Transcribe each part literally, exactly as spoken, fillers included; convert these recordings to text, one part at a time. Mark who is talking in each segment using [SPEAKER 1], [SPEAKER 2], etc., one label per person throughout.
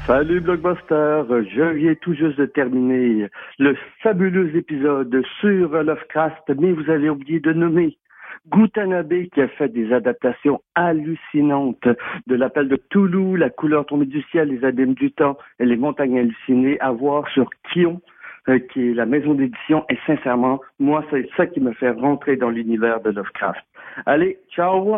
[SPEAKER 1] Salut Blockbuster, je viens tout juste de terminer le fabuleux épisode sur Lovecraft, mais vous avez oublié de nommer Gutanabe qui a fait des adaptations hallucinantes de l'Appel de Cthulhu, La couleur tombée du ciel, Les abîmes du temps et Les montagnes hallucinées à voir sur Kion, euh, qui est la maison d'édition, et sincèrement, moi c'est ça qui me fait rentrer dans l'univers de Lovecraft. Allez, ciao.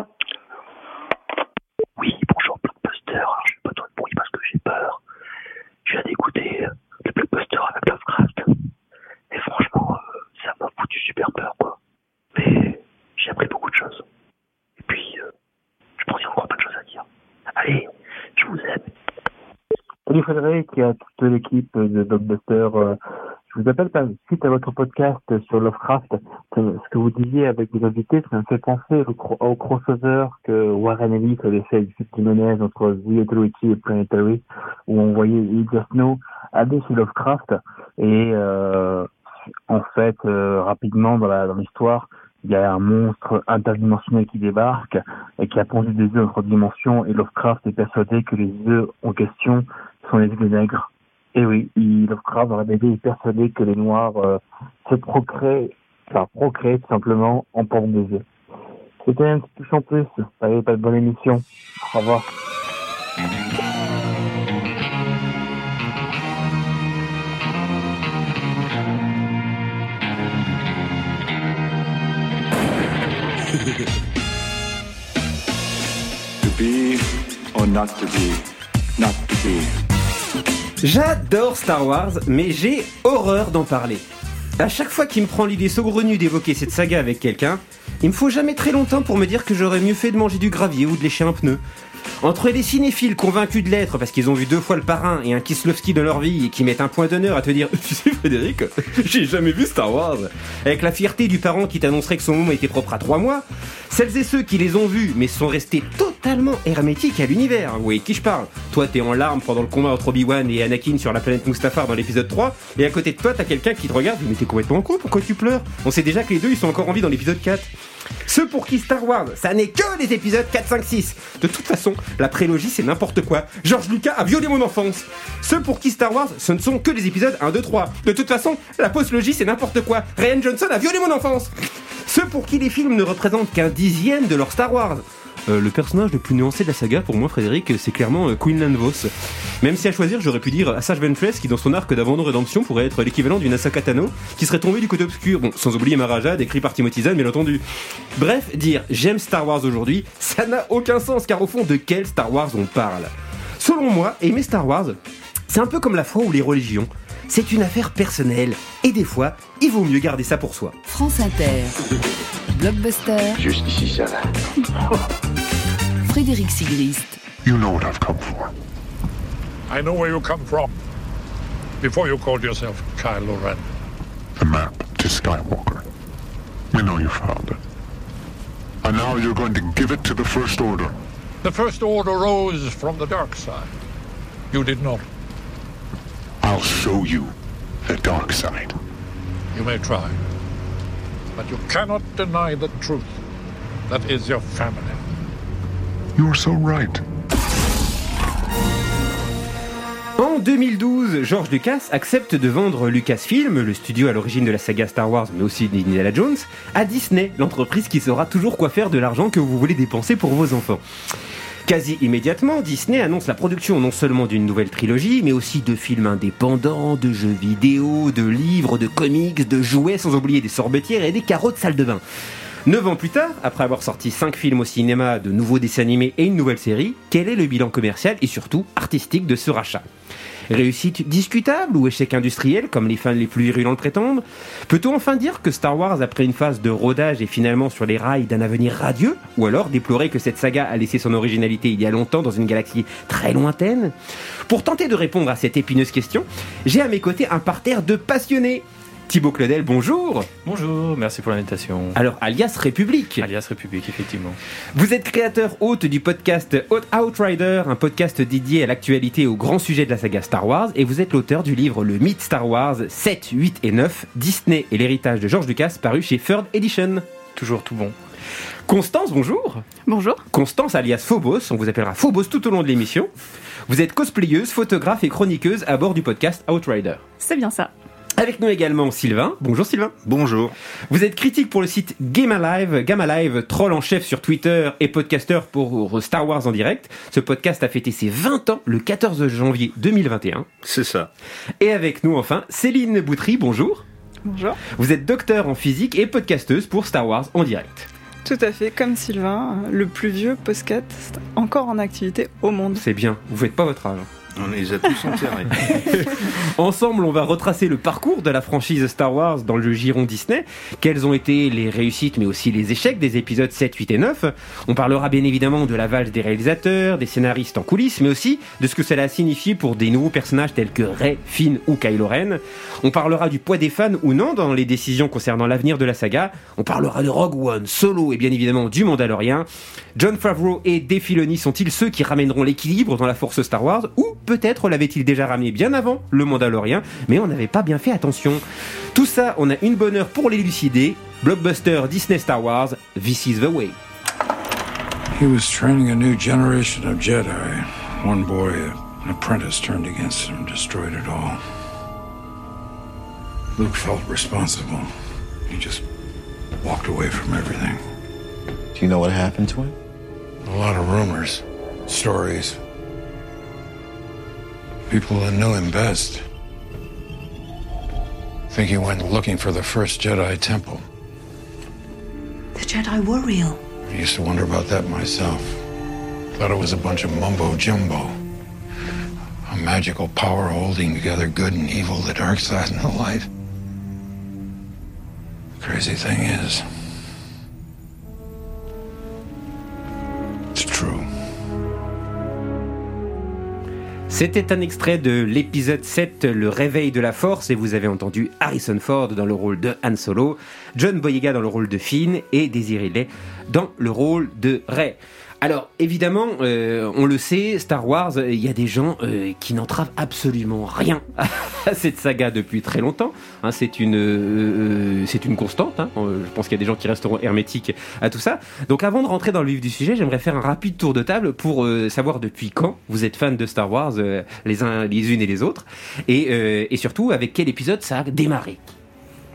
[SPEAKER 2] Oui, bonjour Blockbuster, alors je fais pas trop de bruit parce que j'ai peur. Je viens d'écouter euh, le Blockbuster avec Lovecraft. Et franchement, euh, ça m'a foutu super peur, quoi. Mais j'ai appris beaucoup de choses. Et puis, euh, je pense qu'il y a encore plein de choses à dire. Allez, je vous aime.
[SPEAKER 3] Salut Frédéric et à toute l'équipe de Blockbuster. Je vous appelle suite à votre podcast sur Lovecraft. Ce que vous disiez avec vos invités, ça me fait penser au crossover que Warren Ellis avait fait avec Steve Jimenez entre The Authority et Planetary, où on voyait Edgar Snow aller chez Lovecraft et euh, en fait euh, rapidement dans, la, dans l'histoire, il y a un monstre interdimensionnel qui débarque et qui a pondu des œufs dans notre dimension, et Lovecraft est persuadé que les œufs en question sont les œufs des nègres. Et oui, il, Lovecraft dans la B D est persuadé que les noirs euh, se procréent, enfin procréent tout simplement en forme des œufs. C'était un petit touche en plus. Allez, pas de bonne émission. Au revoir.
[SPEAKER 4] To be or not to be, not to be.
[SPEAKER 5] J'adore Star Wars, mais j'ai horreur d'en parler. À chaque fois qu'il me prend l'idée saugrenue d'évoquer cette saga avec quelqu'un, il me faut jamais très longtemps pour me dire que j'aurais mieux fait de manger du gravier ou de lécher un pneu. Entre les cinéphiles convaincus de l'être parce qu'ils ont vu deux fois Le Parrain et un Kieslowski dans leur vie et qui mettent un point d'honneur à te dire « Tu sais Frédéric, j'ai jamais vu Star Wars », avec la fierté du parent qui t'annoncerait que son môme était propre à trois mois, celles et ceux qui les ont vus mais sont restés totalement hermétiques à l'univers. Oui, qui je parle ? Toi t'es en larmes pendant le combat entre Obi-Wan et Anakin sur la planète Mustafar dans l'épisode trois, et à côté de toi t'as quelqu'un qui te regarde « Mais t'es complètement con, pourquoi tu pleures ?» On sait déjà que les deux ils sont encore en vie dans l'épisode quatre. Ceux pour qui Star Wars, ça n'est que les épisodes quatre, cinq, six. De toute façon, la prélogie c'est n'importe quoi. George Lucas a violé mon enfance. Ceux pour qui Star Wars, ce ne sont que les épisodes un, deux, trois. De toute façon, la postlogie c'est n'importe quoi. Rian Johnson a violé mon enfance. Ceux pour qui les films ne représentent qu'un dixième de leur Star Wars. Euh, le personnage le plus nuancé de la saga pour moi, Frédéric, c'est clairement euh, Quinlan Vos. Même si à choisir, j'aurais pu dire Asajj Ventress, qui dans son arc d'avant de rédemption pourrait être l'équivalent d'une Ahsoka Tano, qui serait tombée du côté obscur. Bon, sans oublier Maharaja, décrit par Timothy Zahn, bien entendu. Bref, dire j'aime Star Wars aujourd'hui, ça n'a aucun sens, car au fond, de quel Star Wars on parle ? Selon moi, aimer Star Wars, c'est un peu comme la foi ou les religions. C'est une affaire personnelle, et des fois, il vaut mieux garder ça pour soi.
[SPEAKER 6] France Inter, Blockbuster.
[SPEAKER 2] Juste ici, ça va.
[SPEAKER 6] Frédéric Sigrist.
[SPEAKER 7] You know what I've come for.
[SPEAKER 8] I know where you come from. Before you called yourself Kylo Ren.
[SPEAKER 7] The map to Skywalker. We know you found it. And now you're going to give it to the First Order.
[SPEAKER 8] The First Order rose from the dark side. You did not.
[SPEAKER 7] I'll show you the dark side.
[SPEAKER 8] You may try. But you cannot deny the truth. That is your family.
[SPEAKER 7] You're so right.
[SPEAKER 5] En deux mille douze, George Lucas accepte de vendre Lucasfilm, le studio à l'origine de la saga Star Wars, mais aussi d'Indiana Jones, à Disney, l'entreprise qui saura toujours quoi faire de l'argent que vous voulez dépenser pour vos enfants. Quasi immédiatement, Disney annonce la production non seulement d'une nouvelle trilogie, mais aussi de films indépendants, de jeux vidéo, de livres, de comics, de jouets, sans oublier des sorbetières et des carreaux de salle de bain. Neuf ans plus tard, après avoir sorti cinq films au cinéma, de nouveaux dessins animés et une nouvelle série, quel est le bilan commercial et surtout artistique de ce rachat ? Réussite discutable ou échec industriel, comme les fans les plus virulents le prétendent ? Peut-on enfin dire que Star Wars, après une phase de rodage, est finalement sur les rails d'un avenir radieux ? Ou alors déplorer que cette saga a laissé son originalité il y a longtemps dans une galaxie très lointaine ? Pour tenter de répondre à cette épineuse question, j'ai à mes côtés un parterre de passionnés. Thibaut Claudel, bonjour.
[SPEAKER 9] Bonjour, merci pour l'invitation.
[SPEAKER 5] Alors, alias République.
[SPEAKER 9] Alias République, effectivement.
[SPEAKER 5] Vous êtes créateur hôte du podcast Outrider, un podcast dédié à l'actualité et aux grands sujets de la saga Star Wars, et vous êtes l'auteur du livre Le Mythe Star Wars sept, huit et neuf, Disney et l'héritage de George Lucas, paru chez Third Edition.
[SPEAKER 9] Toujours tout bon.
[SPEAKER 5] Constance, bonjour.
[SPEAKER 10] Bonjour.
[SPEAKER 5] Constance alias Phobos, on vous appellera Phobos tout au long de l'émission. Vous êtes cosplayeuse, photographe et chroniqueuse à bord du podcast Outrider.
[SPEAKER 10] C'est bien ça.
[SPEAKER 5] Avec nous également Sylvain. Bonjour Sylvain.
[SPEAKER 11] Bonjour.
[SPEAKER 5] Vous êtes critique pour le site Game Alive, Game Alive, troll en chef sur Twitter et podcasteur pour Star Wars en direct. Ce podcast a fêté ses vingt ans le quatorze janvier deux mille vingt et un.
[SPEAKER 11] C'est ça.
[SPEAKER 5] Et avec nous enfin Céline Boutry, bonjour.
[SPEAKER 10] Bonjour.
[SPEAKER 5] Vous êtes docteur en physique et podcasteuse pour Star Wars en direct.
[SPEAKER 10] Tout à fait, comme Sylvain, le plus vieux podcast encore en activité au monde.
[SPEAKER 5] C'est bien, vous faites pas votre âge.
[SPEAKER 11] On les a tous enterrés.
[SPEAKER 5] Ensemble, on va retracer le parcours de la franchise Star Wars dans le giron Disney. Quelles ont été les réussites mais aussi les échecs des épisodes sept, huit et neuf. On parlera bien évidemment de la valse des réalisateurs, des scénaristes en coulisses, mais aussi de ce que cela a signifié pour des nouveaux personnages tels que Rey, Finn ou Kylo Ren. On parlera du poids des fans ou non dans les décisions concernant l'avenir de la saga. On parlera de Rogue One, Solo et bien évidemment du Mandalorian. John Favreau et Dave Filoni sont-ils ceux qui ramèneront l'équilibre dans la force Star Wars, ou peut-être l'avait-il déjà ramené bien avant le Mandalorian, mais on n'avait pas bien fait attention. Tout ça, on a une bonne heure pour l'élucider. Blockbuster Disney Star Wars, this is the way.
[SPEAKER 12] He was training a new generation of Jedi. One boy, an apprentice, turned against him and destroyed it all. Luke felt responsible. He just walked away from everything.
[SPEAKER 13] Do you know what happened to him?
[SPEAKER 12] A lot of rumors, stories. People that knew him best think he went looking for the first Jedi temple.
[SPEAKER 14] The Jedi were real.
[SPEAKER 12] I used to wonder about that myself. Thought it was a bunch of mumbo-jumbo. A magical power holding together good and evil, the dark side and the light. The crazy thing is, it's true.
[SPEAKER 5] C'était un extrait de l'épisode sept, Le réveil de la force, et vous avez entendu Harrison Ford dans le rôle de Han Solo, John Boyega dans le rôle de Finn et Daisy Ridley dans le rôle de Rey. Alors évidemment, euh, on le sait, Star Wars, il euh, y a des gens euh, qui n'entravent absolument rien à cette saga depuis très longtemps. Hein, c'est une, euh, c'est une constante. Hein. Je pense qu'il y a des gens qui resteront hermétiques à tout ça. Donc avant de rentrer dans le vif du sujet, j'aimerais faire un rapide tour de table pour euh, savoir depuis quand vous êtes fans de Star Wars, euh, les uns, les unes et les autres, et, euh, et surtout avec quel épisode ça a démarré. Phobos ?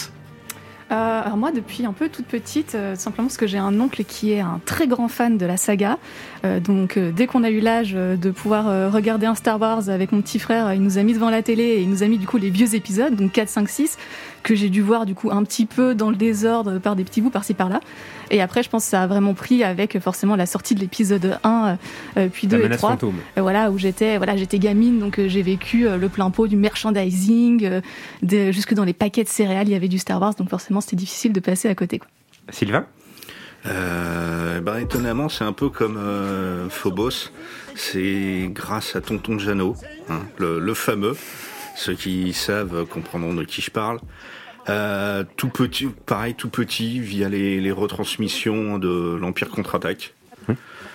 [SPEAKER 10] Euh, alors moi, depuis un peu toute petite, euh, simplement parce que j'ai un oncle qui est un très grand fan de la saga. Euh, donc euh, dès qu'on a eu l'âge euh, de pouvoir euh, regarder un Star Wars avec mon petit frère, il nous a mis devant la télé et il nous a mis du coup les vieux épisodes, donc quatre, cinq, six, que j'ai dû voir du coup un petit peu dans le désordre par des petits bouts par-ci par-là. Et après, je pense que ça a vraiment pris avec forcément la sortie de l'épisode un, euh, puis deux et trois. Euh, voilà, où j'étais, voilà, j'étais gamine, donc euh, j'ai vécu euh, le plein pot du merchandising, euh, de, jusque dans les paquets de céréales, il y avait du Star Wars, donc forcément c'était difficile de passer à côté, quoi.
[SPEAKER 5] Sylvain ?
[SPEAKER 11] Euh, ben, étonnamment, c'est un peu comme euh, Phobos. C'est grâce à Tonton Jeannot, hein, le, le fameux. Ceux qui savent comprendront de qui je parle. Euh, tout petit, pareil, tout petit, via les, les retransmissions de l'Empire contre-attaque. Mmh.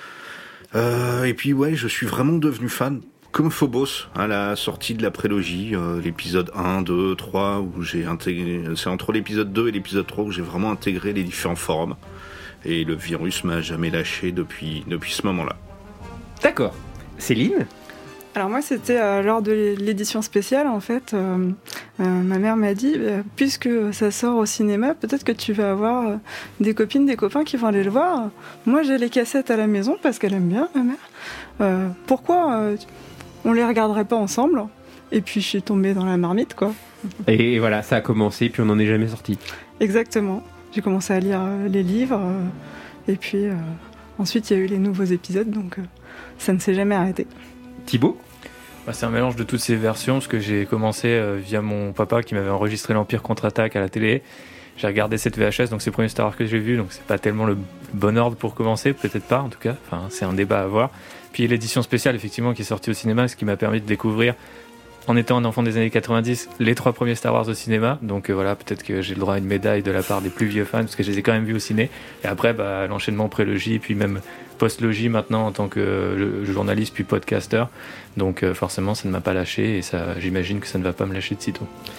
[SPEAKER 11] Euh, et puis ouais, je suis vraiment devenu fan, comme Phobos, à la sortie de la prélogie, euh, l'épisode un, deux, trois, où j'ai intégré, c'est entre l'épisode deux et l'épisode trois où j'ai vraiment intégré les différents forums. Et le virus m'a jamais lâché depuis, depuis ce moment-là.
[SPEAKER 5] D'accord. Céline ?
[SPEAKER 15] Alors moi, c'était euh, lors de l'édition spéciale, en fait, euh, euh, ma mère m'a dit, euh, puisque ça sort au cinéma, peut-être que tu vas avoir euh, des copines, des copains qui vont aller le voir. Moi, j'ai les cassettes à la maison, parce qu'elle aime bien, ma mère. Euh, pourquoi euh, on les regarderait pas ensemble ? Et puis, je suis tombée dans la marmite, quoi.
[SPEAKER 5] Et voilà, ça a commencé, puis on n'en est jamais sorti.
[SPEAKER 15] Exactement. J'ai commencé à lire euh, les livres, euh, et puis euh, ensuite, il y a eu les nouveaux épisodes, donc euh, ça ne s'est jamais arrêté.
[SPEAKER 5] Thibaut ?
[SPEAKER 9] Bah, c'est un mélange de toutes ces versions, parce que j'ai commencé euh, via mon papa qui m'avait enregistré l'Empire contre-attaque à la télé. J'ai regardé cette V H S, donc c'est le premier Star Wars que j'ai vu, donc c'est pas tellement le bon ordre pour commencer, peut-être pas en tout cas, enfin, c'est un débat à avoir. Puis l'édition spéciale effectivement qui est sortie au cinéma, ce qui m'a permis de découvrir, en étant un enfant des années quatre-vingt-dix, les trois premiers Star Wars au cinéma, donc euh, voilà, peut-être que j'ai le droit à une médaille de la part des plus vieux fans, parce que je les ai quand même vus au ciné. Et après, bah, l'enchaînement pré-logis, puis même post-logis maintenant en tant que euh, journaliste puis podcasteur, donc euh, forcément ça ne m'a pas lâché, et ça, j'imagine que ça ne va pas me lâcher de sitôt.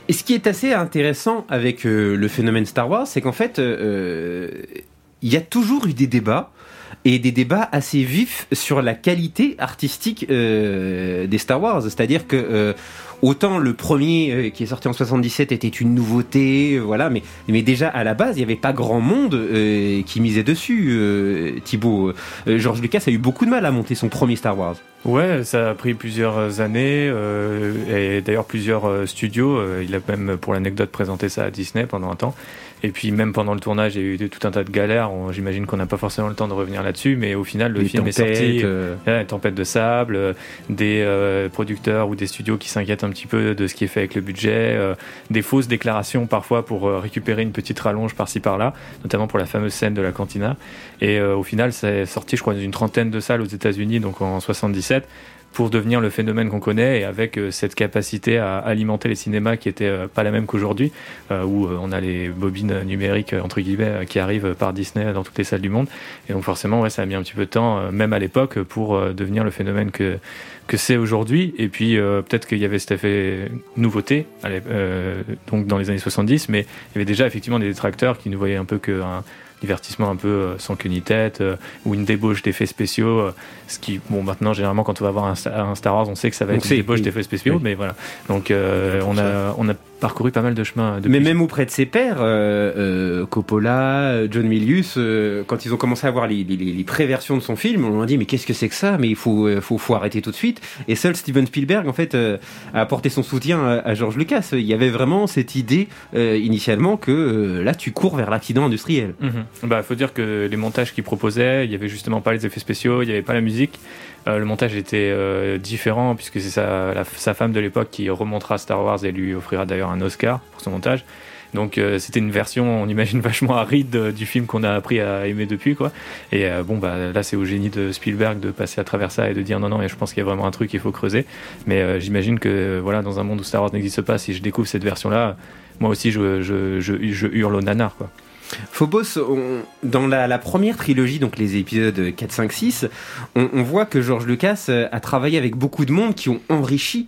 [SPEAKER 5] Et ce qui est assez intéressant avec euh, le phénomène Star Wars, c'est qu'en fait, il euh, y a toujours eu des débats, et des débats assez vifs sur la qualité artistique euh, des Star Wars. C'est-à-dire que euh, autant le premier euh, qui est sorti en soixante-dix-sept était une nouveauté, euh, voilà, mais, mais déjà à la base, il n'y avait pas grand monde euh, qui misait dessus, euh, Thibaut. Euh, George Lucas a eu beaucoup de mal à monter son premier Star Wars.
[SPEAKER 9] Ouais, ça a pris plusieurs années, euh, et d'ailleurs plusieurs euh, studios. Euh, il a même, pour l'anecdote, présenté ça à Disney pendant un temps. Et puis même pendant le tournage, il y a eu tout un tas de galères. On, j'imagine qu'on n'a pas forcément le temps de revenir là-dessus, mais au final, le
[SPEAKER 5] les
[SPEAKER 9] film
[SPEAKER 5] tempêtes,
[SPEAKER 9] est sorti.
[SPEAKER 5] Euh...
[SPEAKER 9] Une tempête de sable, euh, des euh, producteurs ou des studios qui s'inquiètent un petit peu de ce qui est fait avec le budget, euh, des fausses déclarations parfois pour euh, récupérer une petite rallonge par-ci par-là, notamment pour la fameuse scène de la cantina. Et euh, au final, c'est sorti, je crois, d'une trentaine de salles aux États-Unis, donc en soixante-dix-sept. Pour devenir le phénomène qu'on connaît, et avec euh, cette capacité à alimenter les cinémas qui était euh, pas la même qu'aujourd'hui, euh, où euh, on a les bobines numériques, entre guillemets, euh, qui arrivent par Disney dans toutes les salles du monde. Et donc forcément, ouais, ça a mis un petit peu de temps, euh, même à l'époque, pour euh, devenir le phénomène que, que c'est aujourd'hui. Et puis euh, peut-être qu'il y avait cet effet nouveauté, euh, donc dans les années soixante-dix, mais il y avait déjà effectivement des détracteurs qui ne voyaient un peu qu'un divertissement un peu euh, sans queue ni tête, euh, ou une débauche d'effets spéciaux, euh, ce qui, bon, maintenant généralement quand on va voir un, un Star Wars, on sait que ça va
[SPEAKER 5] on
[SPEAKER 9] être
[SPEAKER 5] sait,
[SPEAKER 9] une débauche
[SPEAKER 5] oui.
[SPEAKER 9] d'effets spéciaux, oui. Mais voilà, donc euh, on a on a parcouru pas mal de chemins depuis.
[SPEAKER 5] Mais même auprès de ses pairs, euh, euh, Coppola, John Milius, euh, quand ils ont commencé à voir les, les, les pré-versions de son film, on leur a dit mais qu'est-ce que c'est que ça, mais il faut, faut, faut arrêter tout de suite. Et seul Steven Spielberg en fait euh, a apporté son soutien à, à George Lucas. Il y avait vraiment cette idée euh, initialement que euh, là tu cours vers l'accident industriel.
[SPEAKER 9] Mm-hmm. Bah faut dire que les montages qu'il proposait, il y avait justement pas les effets spéciaux, il y avait pas la musique. Euh, le montage était euh, différent puisque c'est sa, la, sa femme de l'époque qui remontera Star Wars et lui offrira d'ailleurs un Oscar pour son montage. Donc euh, c'était une version, on imagine, vachement aride euh, du film qu'on a appris à aimer depuis, quoi. Et euh, bon, bah là c'est au génie de Spielberg de passer à travers ça et de dire non, non, et je pense qu'il y a vraiment un truc qu'il faut creuser. Mais euh, j'imagine que voilà, dans un monde où Star Wars n'existe pas, si je découvre cette version-là, moi aussi je, je, je, je hurle au nanar, quoi.
[SPEAKER 5] Phobos, on, dans la, la première trilogie, donc les épisodes quatre, cinq, six, on, on voit que George Lucas a travaillé avec beaucoup de monde qui ont enrichi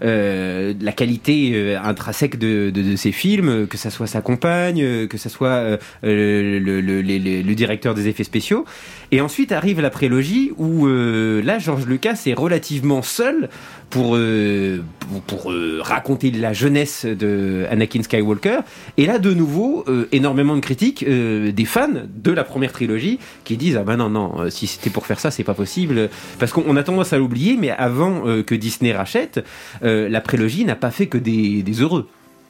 [SPEAKER 5] euh, la qualité euh, intrinsèque de, de, de ses films, que ça soit sa compagne, que ça soit euh, le, le, le, le, le directeur des effets spéciaux. Et ensuite arrive la prélogie où euh, là, George Lucas est relativement seul pour, euh, pour, pour euh, raconter la jeunesse de Anakin Skywalker. Et là, de nouveau, euh, énormément de critiques euh, des fans de la première trilogie qui disent ah ben non non, si c'était pour faire ça, c'est pas possible, parce qu'on a tendance à l'oublier. Mais avant euh, que Disney rachète, euh, la prélogie n'a pas fait que des, des heureux.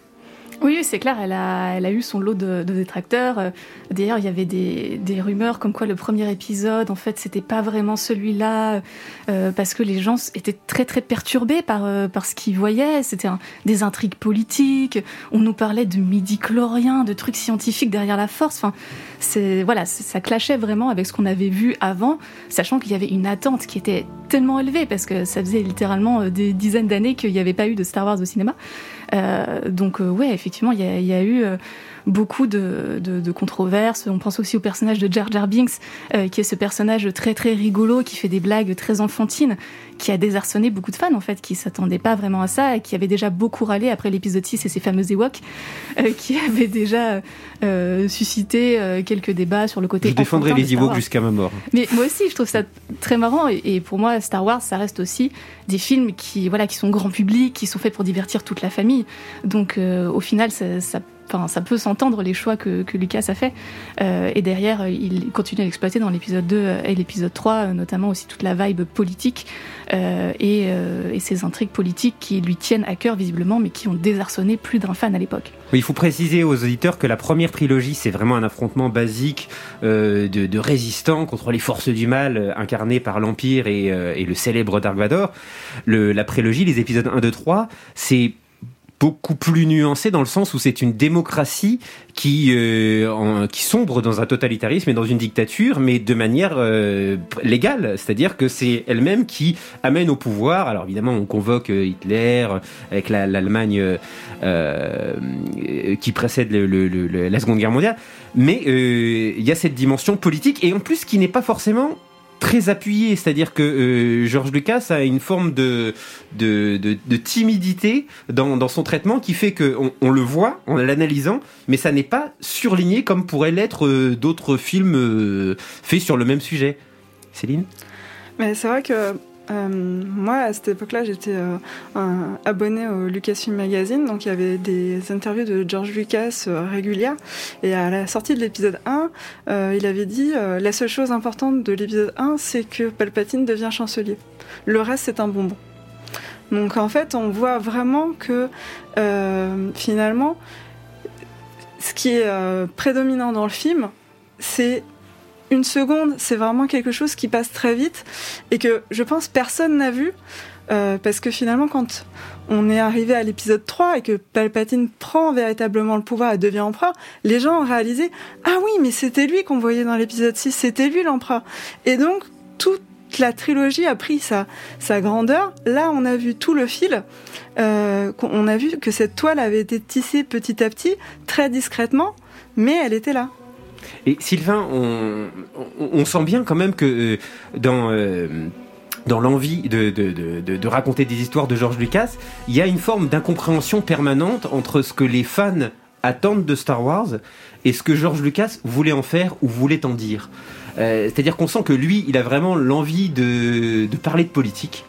[SPEAKER 10] Oui, c'est clair, elle a, elle a eu son lot de, de détracteurs. D'ailleurs, il y avait des, des rumeurs comme quoi le premier épisode, en fait, c'était pas vraiment celui-là, euh, parce que les gens étaient très très perturbés par, euh, par ce qu'ils voyaient. C'était un, des intrigues politiques, on nous parlait de midi-chloriens, de trucs scientifiques derrière la force. Enfin, c'est, voilà, c'est, ça clashait vraiment avec ce qu'on avait vu avant, sachant qu'il y avait une attente qui était tellement élevée, parce que ça faisait littéralement des dizaines d'années qu'il n'y avait pas eu de Star Wars au cinéma. Euh, donc euh, ouais, effectivement, il y a, y a eu euh, beaucoup de, de, de controverses. On pense aussi au personnage de Jar Jar Binks, euh, qui est ce personnage très très rigolo, qui fait des blagues très enfantines, qui a désarçonné beaucoup de fans en fait, qui s'attendaient pas vraiment à ça, et qui avaient déjà beaucoup râlé après l'épisode six et ses fameux Ewoks, euh, qui avaient déjà euh, suscité euh, quelques débats sur le côté.
[SPEAKER 5] Je défendrai les Ewoks jusqu'à ma mort.
[SPEAKER 10] Mais moi aussi, je trouve ça très marrant, et, et pour moi, Star Wars, ça reste aussi des films qui, voilà, qui sont grand public, qui sont faits pour divertir toute la famille. Donc, euh, au final, ça, ça Enfin, ça peut s'entendre les choix que, que Lucas a fait. Euh, et derrière, il continue à l'exploiter dans l'épisode deux et l'épisode trois, notamment aussi toute la vibe politique euh, et, euh, et ces intrigues politiques qui lui tiennent à cœur visiblement, mais qui ont désarçonné plus d'un fan à l'époque.
[SPEAKER 5] Oui, il faut préciser aux auditeurs que la première trilogie, c'est vraiment un affrontement basique euh, de, de résistants contre les forces du mal euh, incarnées par l'Empire et, euh, et le célèbre Dark Vador. Le, la prélogie, les épisodes un, deux, trois, c'est beaucoup plus nuancé dans le sens où c'est une démocratie qui euh, en, qui sombre dans un totalitarisme et dans une dictature, mais de manière euh, légale, c'est-à-dire que c'est elle-même qui amène au pouvoir. Alors évidemment, on convoque euh, Hitler euh, avec la, l'Allemagne euh, euh, qui précède le, le, le, la Seconde Guerre mondiale, mais il euh, y a cette dimension politique et en plus qui n'est pas forcément très appuyé, c'est-à-dire que euh, George Lucas a une forme de de, de, de timidité dans, dans son traitement qui fait qu'on on le voit en l'analysant, mais ça n'est pas surligné comme pourraient l'être euh, d'autres films euh, faits sur le même sujet. Céline ?
[SPEAKER 15] Mais c'est vrai que Euh, moi, à cette époque-là, j'étais euh, un, abonnée au Lucasfilm Magazine, donc il y avait des interviews de George Lucas euh, régulières, et à la sortie de l'épisode un, euh, il avait dit euh, la seule chose importante de l'épisode un, c'est que Palpatine devient chancelier. Le reste, c'est un bonbon. Donc en fait, on voit vraiment que euh, finalement, ce qui est euh, prédominant dans le film, c'est une seconde, c'est vraiment quelque chose qui passe très vite et que je pense personne n'a vu euh, parce que finalement quand on est arrivé à l'épisode trois et que Palpatine prend véritablement le pouvoir et devient empereur, les gens ont réalisé « Ah oui, mais c'était lui qu'on voyait dans l'épisode six, c'était lui l'empereur ». Et donc toute la trilogie a pris sa, sa grandeur. Là, on a vu tout le fil. Euh, on a vu que cette toile avait été tissée petit à petit, très discrètement, mais elle était là.
[SPEAKER 5] Et Sylvain, on, on, on sent bien quand même que euh, dans, euh, dans l'envie de, de, de, de raconter des histoires de George Lucas, il y a une forme d'incompréhension permanente entre ce que les fans attendent de Star Wars et ce que George Lucas voulait en faire ou voulait en dire. Euh, c'est-à-dire qu'on sent que lui, il a vraiment l'envie de, de parler de politique.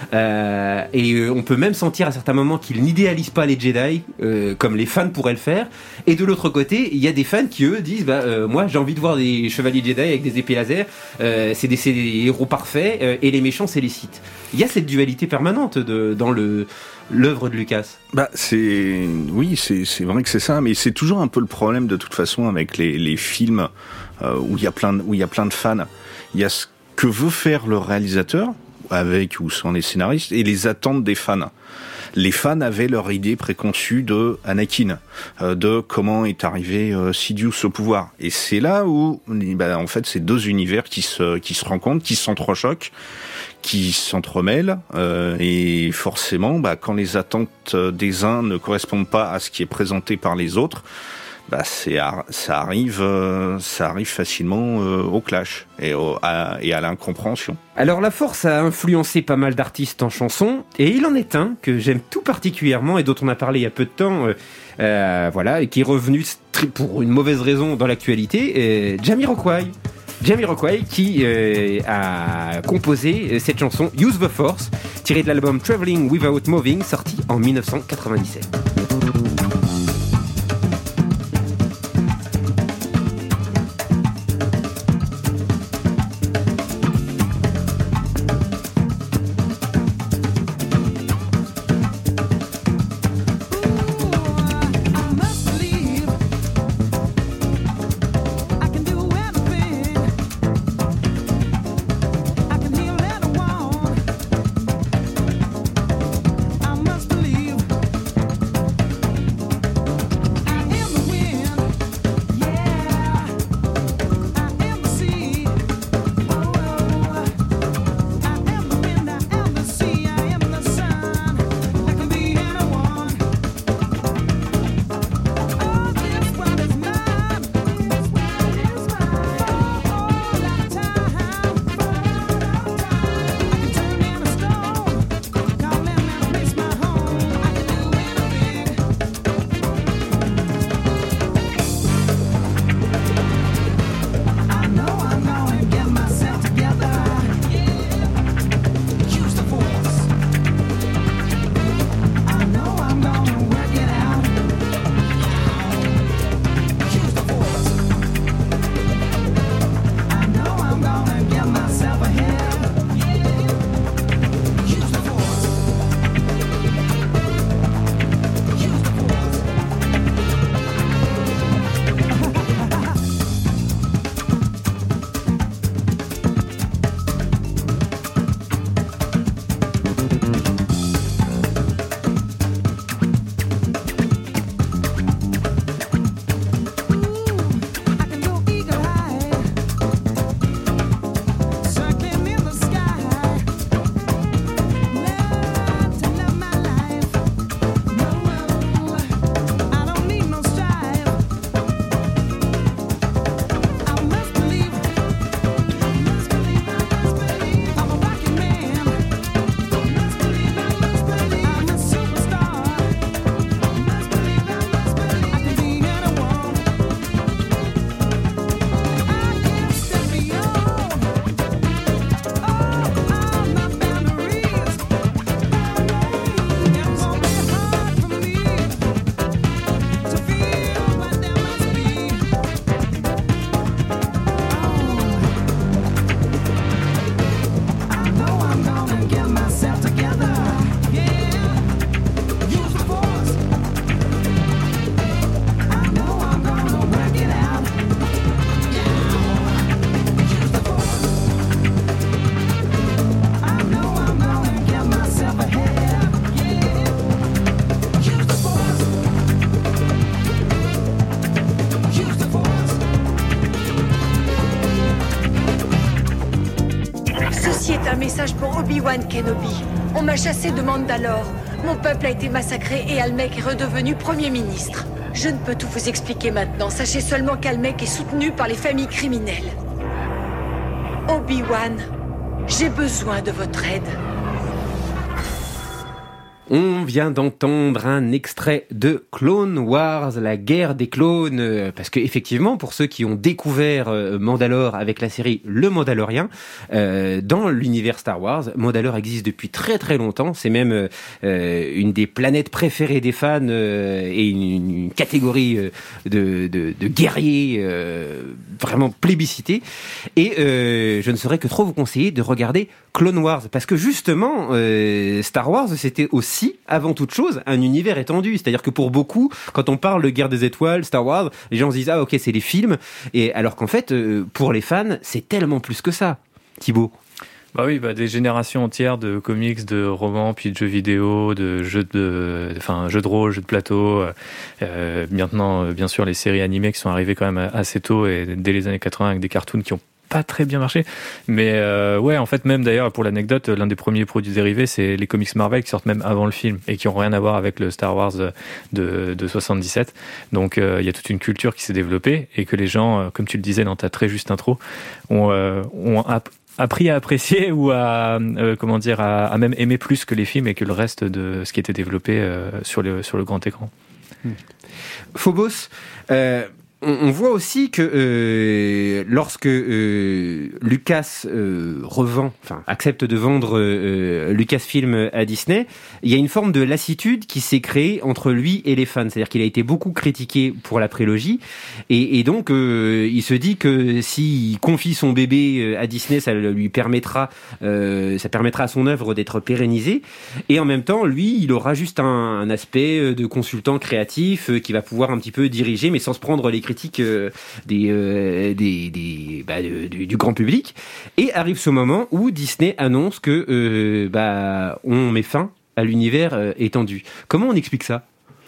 [SPEAKER 5] Euh, et euh, on peut même sentir à certains moments qu'il n'idéalise pas les Jedi euh, comme les fans pourraient le faire, et de l'autre côté il y a des fans qui eux disent bah, euh, moi j'ai envie de voir des chevaliers Jedi avec des épées laser, euh, c'est, des, c'est des héros parfaits, euh, et les méchants c'est les Sith. Il y a cette dualité permanente de, dans le, l'œuvre de Lucas.
[SPEAKER 11] Bah c'est oui c'est, c'est vrai que c'est ça, mais c'est toujours un peu le problème de toute façon avec les, les films euh, où il y a plein de, où il y a plein de fans. Il y a ce que veut faire le réalisateur avec ou sans les scénaristes, et les attentes des fans. Les fans avaient leur idée préconçue de Anakin, euh, de comment est arrivé euh, Sidious au pouvoir. Et c'est là où, bah, en fait, c'est deux univers qui se qui se rencontrent, qui s'entrechoquent, qui s'entremêlent, euh, et forcément, bah, quand les attentes des uns ne correspondent pas à ce qui est présenté par les autres, bah c'est ça arrive euh, ça arrive facilement euh, au clash et, au, à, et à l'incompréhension.
[SPEAKER 5] Alors la Force a influencé pas mal d'artistes en chanson, et il en est un que j'aime tout particulièrement et dont on a parlé il y a peu de temps, euh, euh, voilà, et qui est revenu pour une mauvaise raison dans l'actualité, euh, Jamiroquai. Jamiroquai qui euh, a composé cette chanson Use the Force, tirée de l'album Traveling Without Moving, sorti en dix-neuf cent quatre-vingt-dix-sept.
[SPEAKER 16] Ceci est un message pour Obi-Wan Kenobi. On m'a chassé de Mandalore. Mon peuple a été massacré et Almec est redevenu Premier ministre. Je ne peux tout vous expliquer maintenant. Sachez seulement qu'Almec est soutenu par les familles criminelles. Obi-Wan, j'ai besoin de votre aide.
[SPEAKER 5] On vient d'entendre un extrait de Clone Wars, la guerre des clones, parce que effectivement, pour ceux qui ont découvert Mandalore avec la série Le Mandalorien, euh, dans l'univers Star Wars, Mandalore existe depuis très très longtemps. C'est même euh, une des planètes préférées des fans euh, et une, une catégorie de, de, de guerriers euh, vraiment plébiscitée. Et euh, je ne saurais que trop vous conseiller de regarder Clone Wars, parce que justement, euh, Star Wars, c'était aussi avant toute chose, un univers étendu. C'est-à-dire que pour beaucoup, quand on parle de Guerre des Étoiles, Star Wars, les gens se disent « Ah, ok, c'est les films ». Et alors qu'en fait, euh, pour les fans, c'est tellement plus que ça. Thibaut ?
[SPEAKER 9] Bah oui, bah des générations entières de comics, de romans, puis de jeux vidéo, de jeux de, enfin jeux de rôle, jeux de plateau. Euh, maintenant, bien sûr, les séries animées qui sont arrivées quand même assez tôt et dès les années quatre-vingts avec des cartoons qui ont pas très bien marché, mais euh, ouais, en fait, même d'ailleurs pour l'anecdote, l'un des premiers produits dérivés, c'est les comics Marvel qui sortent même avant le film et qui ont rien à voir avec le Star Wars de, de soixante-dix-sept. Donc il euh, y a toute une culture qui s'est développée et que les gens, euh, comme tu le disais dans ta très juste intro, ont, euh, ont app- appris à apprécier ou à euh, comment dire, à, à même aimer plus que les films et que le reste de ce qui était développé euh, sur le sur le grand écran.
[SPEAKER 5] Hmm. Phobos. Euh... On voit aussi que euh, lorsque euh, Lucas euh, revend, enfin accepte de vendre euh, Lucasfilm à Disney, il y a une forme de lassitude qui s'est créée entre lui et les fans. C'est-à-dire qu'il a été beaucoup critiqué pour la prélogie, et, et donc euh, il se dit que s'il confie son bébé à Disney, ça lui permettra, euh, ça permettra à son œuvre d'être pérennisée. Et en même temps, lui, il aura juste un, un aspect de consultant créatif euh, qui va pouvoir un petit peu diriger, mais sans se prendre les critiques euh, des, euh, des, des bah, de, du, du grand public. Et arrive ce moment où Disney annonce que euh, bah on met fin à l'univers euh, étendu. Comment on explique ça ?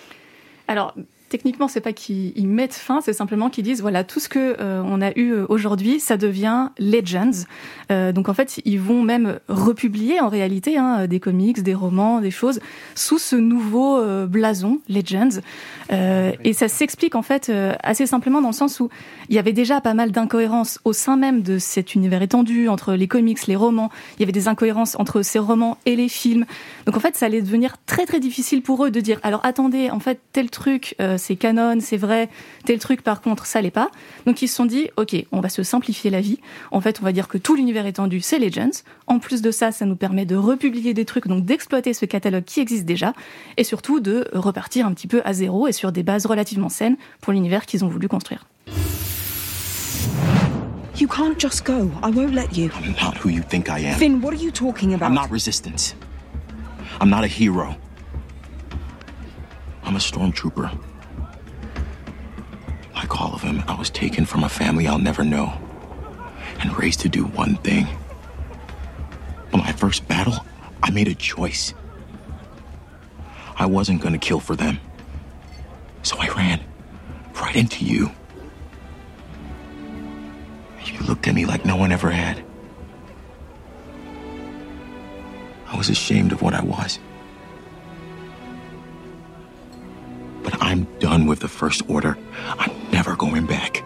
[SPEAKER 10] Alors, techniquement, c'est pas qu'ils ils mettent fin, c'est simplement qu'ils disent voilà, tout ce que euh, on a eu aujourd'hui, ça devient Legends. Euh, donc en fait, ils vont même republier en réalité hein, des comics, des romans, des choses sous ce nouveau euh, blason Legends. Euh, et ça s'explique en fait euh, assez simplement dans le sens où il y avait déjà pas mal d'incohérences au sein même de cet univers étendu entre les comics, les romans. Il y avait des incohérences entre ces romans et les films. Donc en fait, ça allait devenir très très difficile pour eux de dire alors attendez, en fait tel truc euh, c'est canon, c'est vrai, tel truc par contre ça l'est pas. Donc ils se sont dit ok, on va se simplifier la vie. En fait, on va dire que tout l'univers étendu c'est Legends. En plus de ça, ça nous permet de republier des trucs, donc d'exploiter ce catalogue qui existe déjà et surtout de repartir un petit peu à zéro et sur des bases relativement saines pour l'univers qu'ils ont voulu construire.
[SPEAKER 14] You can't just go. I won't let you.
[SPEAKER 13] I'm not who you think I am.
[SPEAKER 14] Finn, what are you talking about?
[SPEAKER 13] I'm not resistance. I'm not a hero. I'm a stormtrooper. Like all of them, I was taken from a family I'll never know and raised to do one thing. On my first battle, I made a choice. I wasn't gonna kill for them. So I ran right into you. You looked at me like no one ever had. I was ashamed of what I was. But I'm done with the First Order. I'm never going back.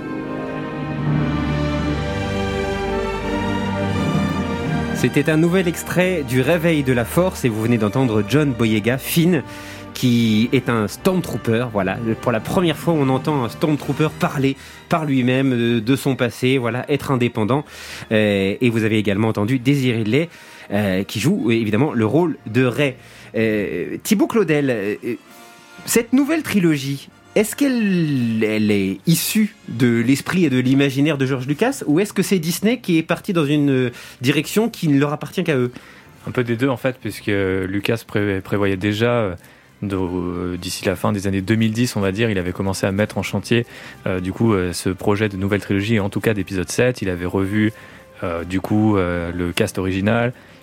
[SPEAKER 5] C'était un nouvel extrait du Réveil de la Force et vous venez d'entendre John Boyega, Finn, qui est un Stormtrooper. Voilà, pour la première fois, on entend un Stormtrooper parler par lui-même de, de son passé, voilà, être indépendant. Euh, et vous avez également entendu Daisy Ridley, euh, qui joue évidemment le rôle de Rey. Euh, Thibaut Claudel, euh, cette nouvelle trilogie, est-ce qu'elle elle est issue de l'esprit et de l'imaginaire de George Lucas, ou est-ce que c'est Disney qui est parti dans une direction qui ne leur appartient qu'à eux ?
[SPEAKER 9] Un peu des deux en fait, puisque Lucas pré- prévoyait déjà de, d'ici la fin des années deux mille dix, on va dire, il avait commencé à mettre en chantier euh, du coup euh, ce projet de nouvelle trilogie, et en tout cas d'épisode sept. Il avait revu euh, du coup euh, le cast original.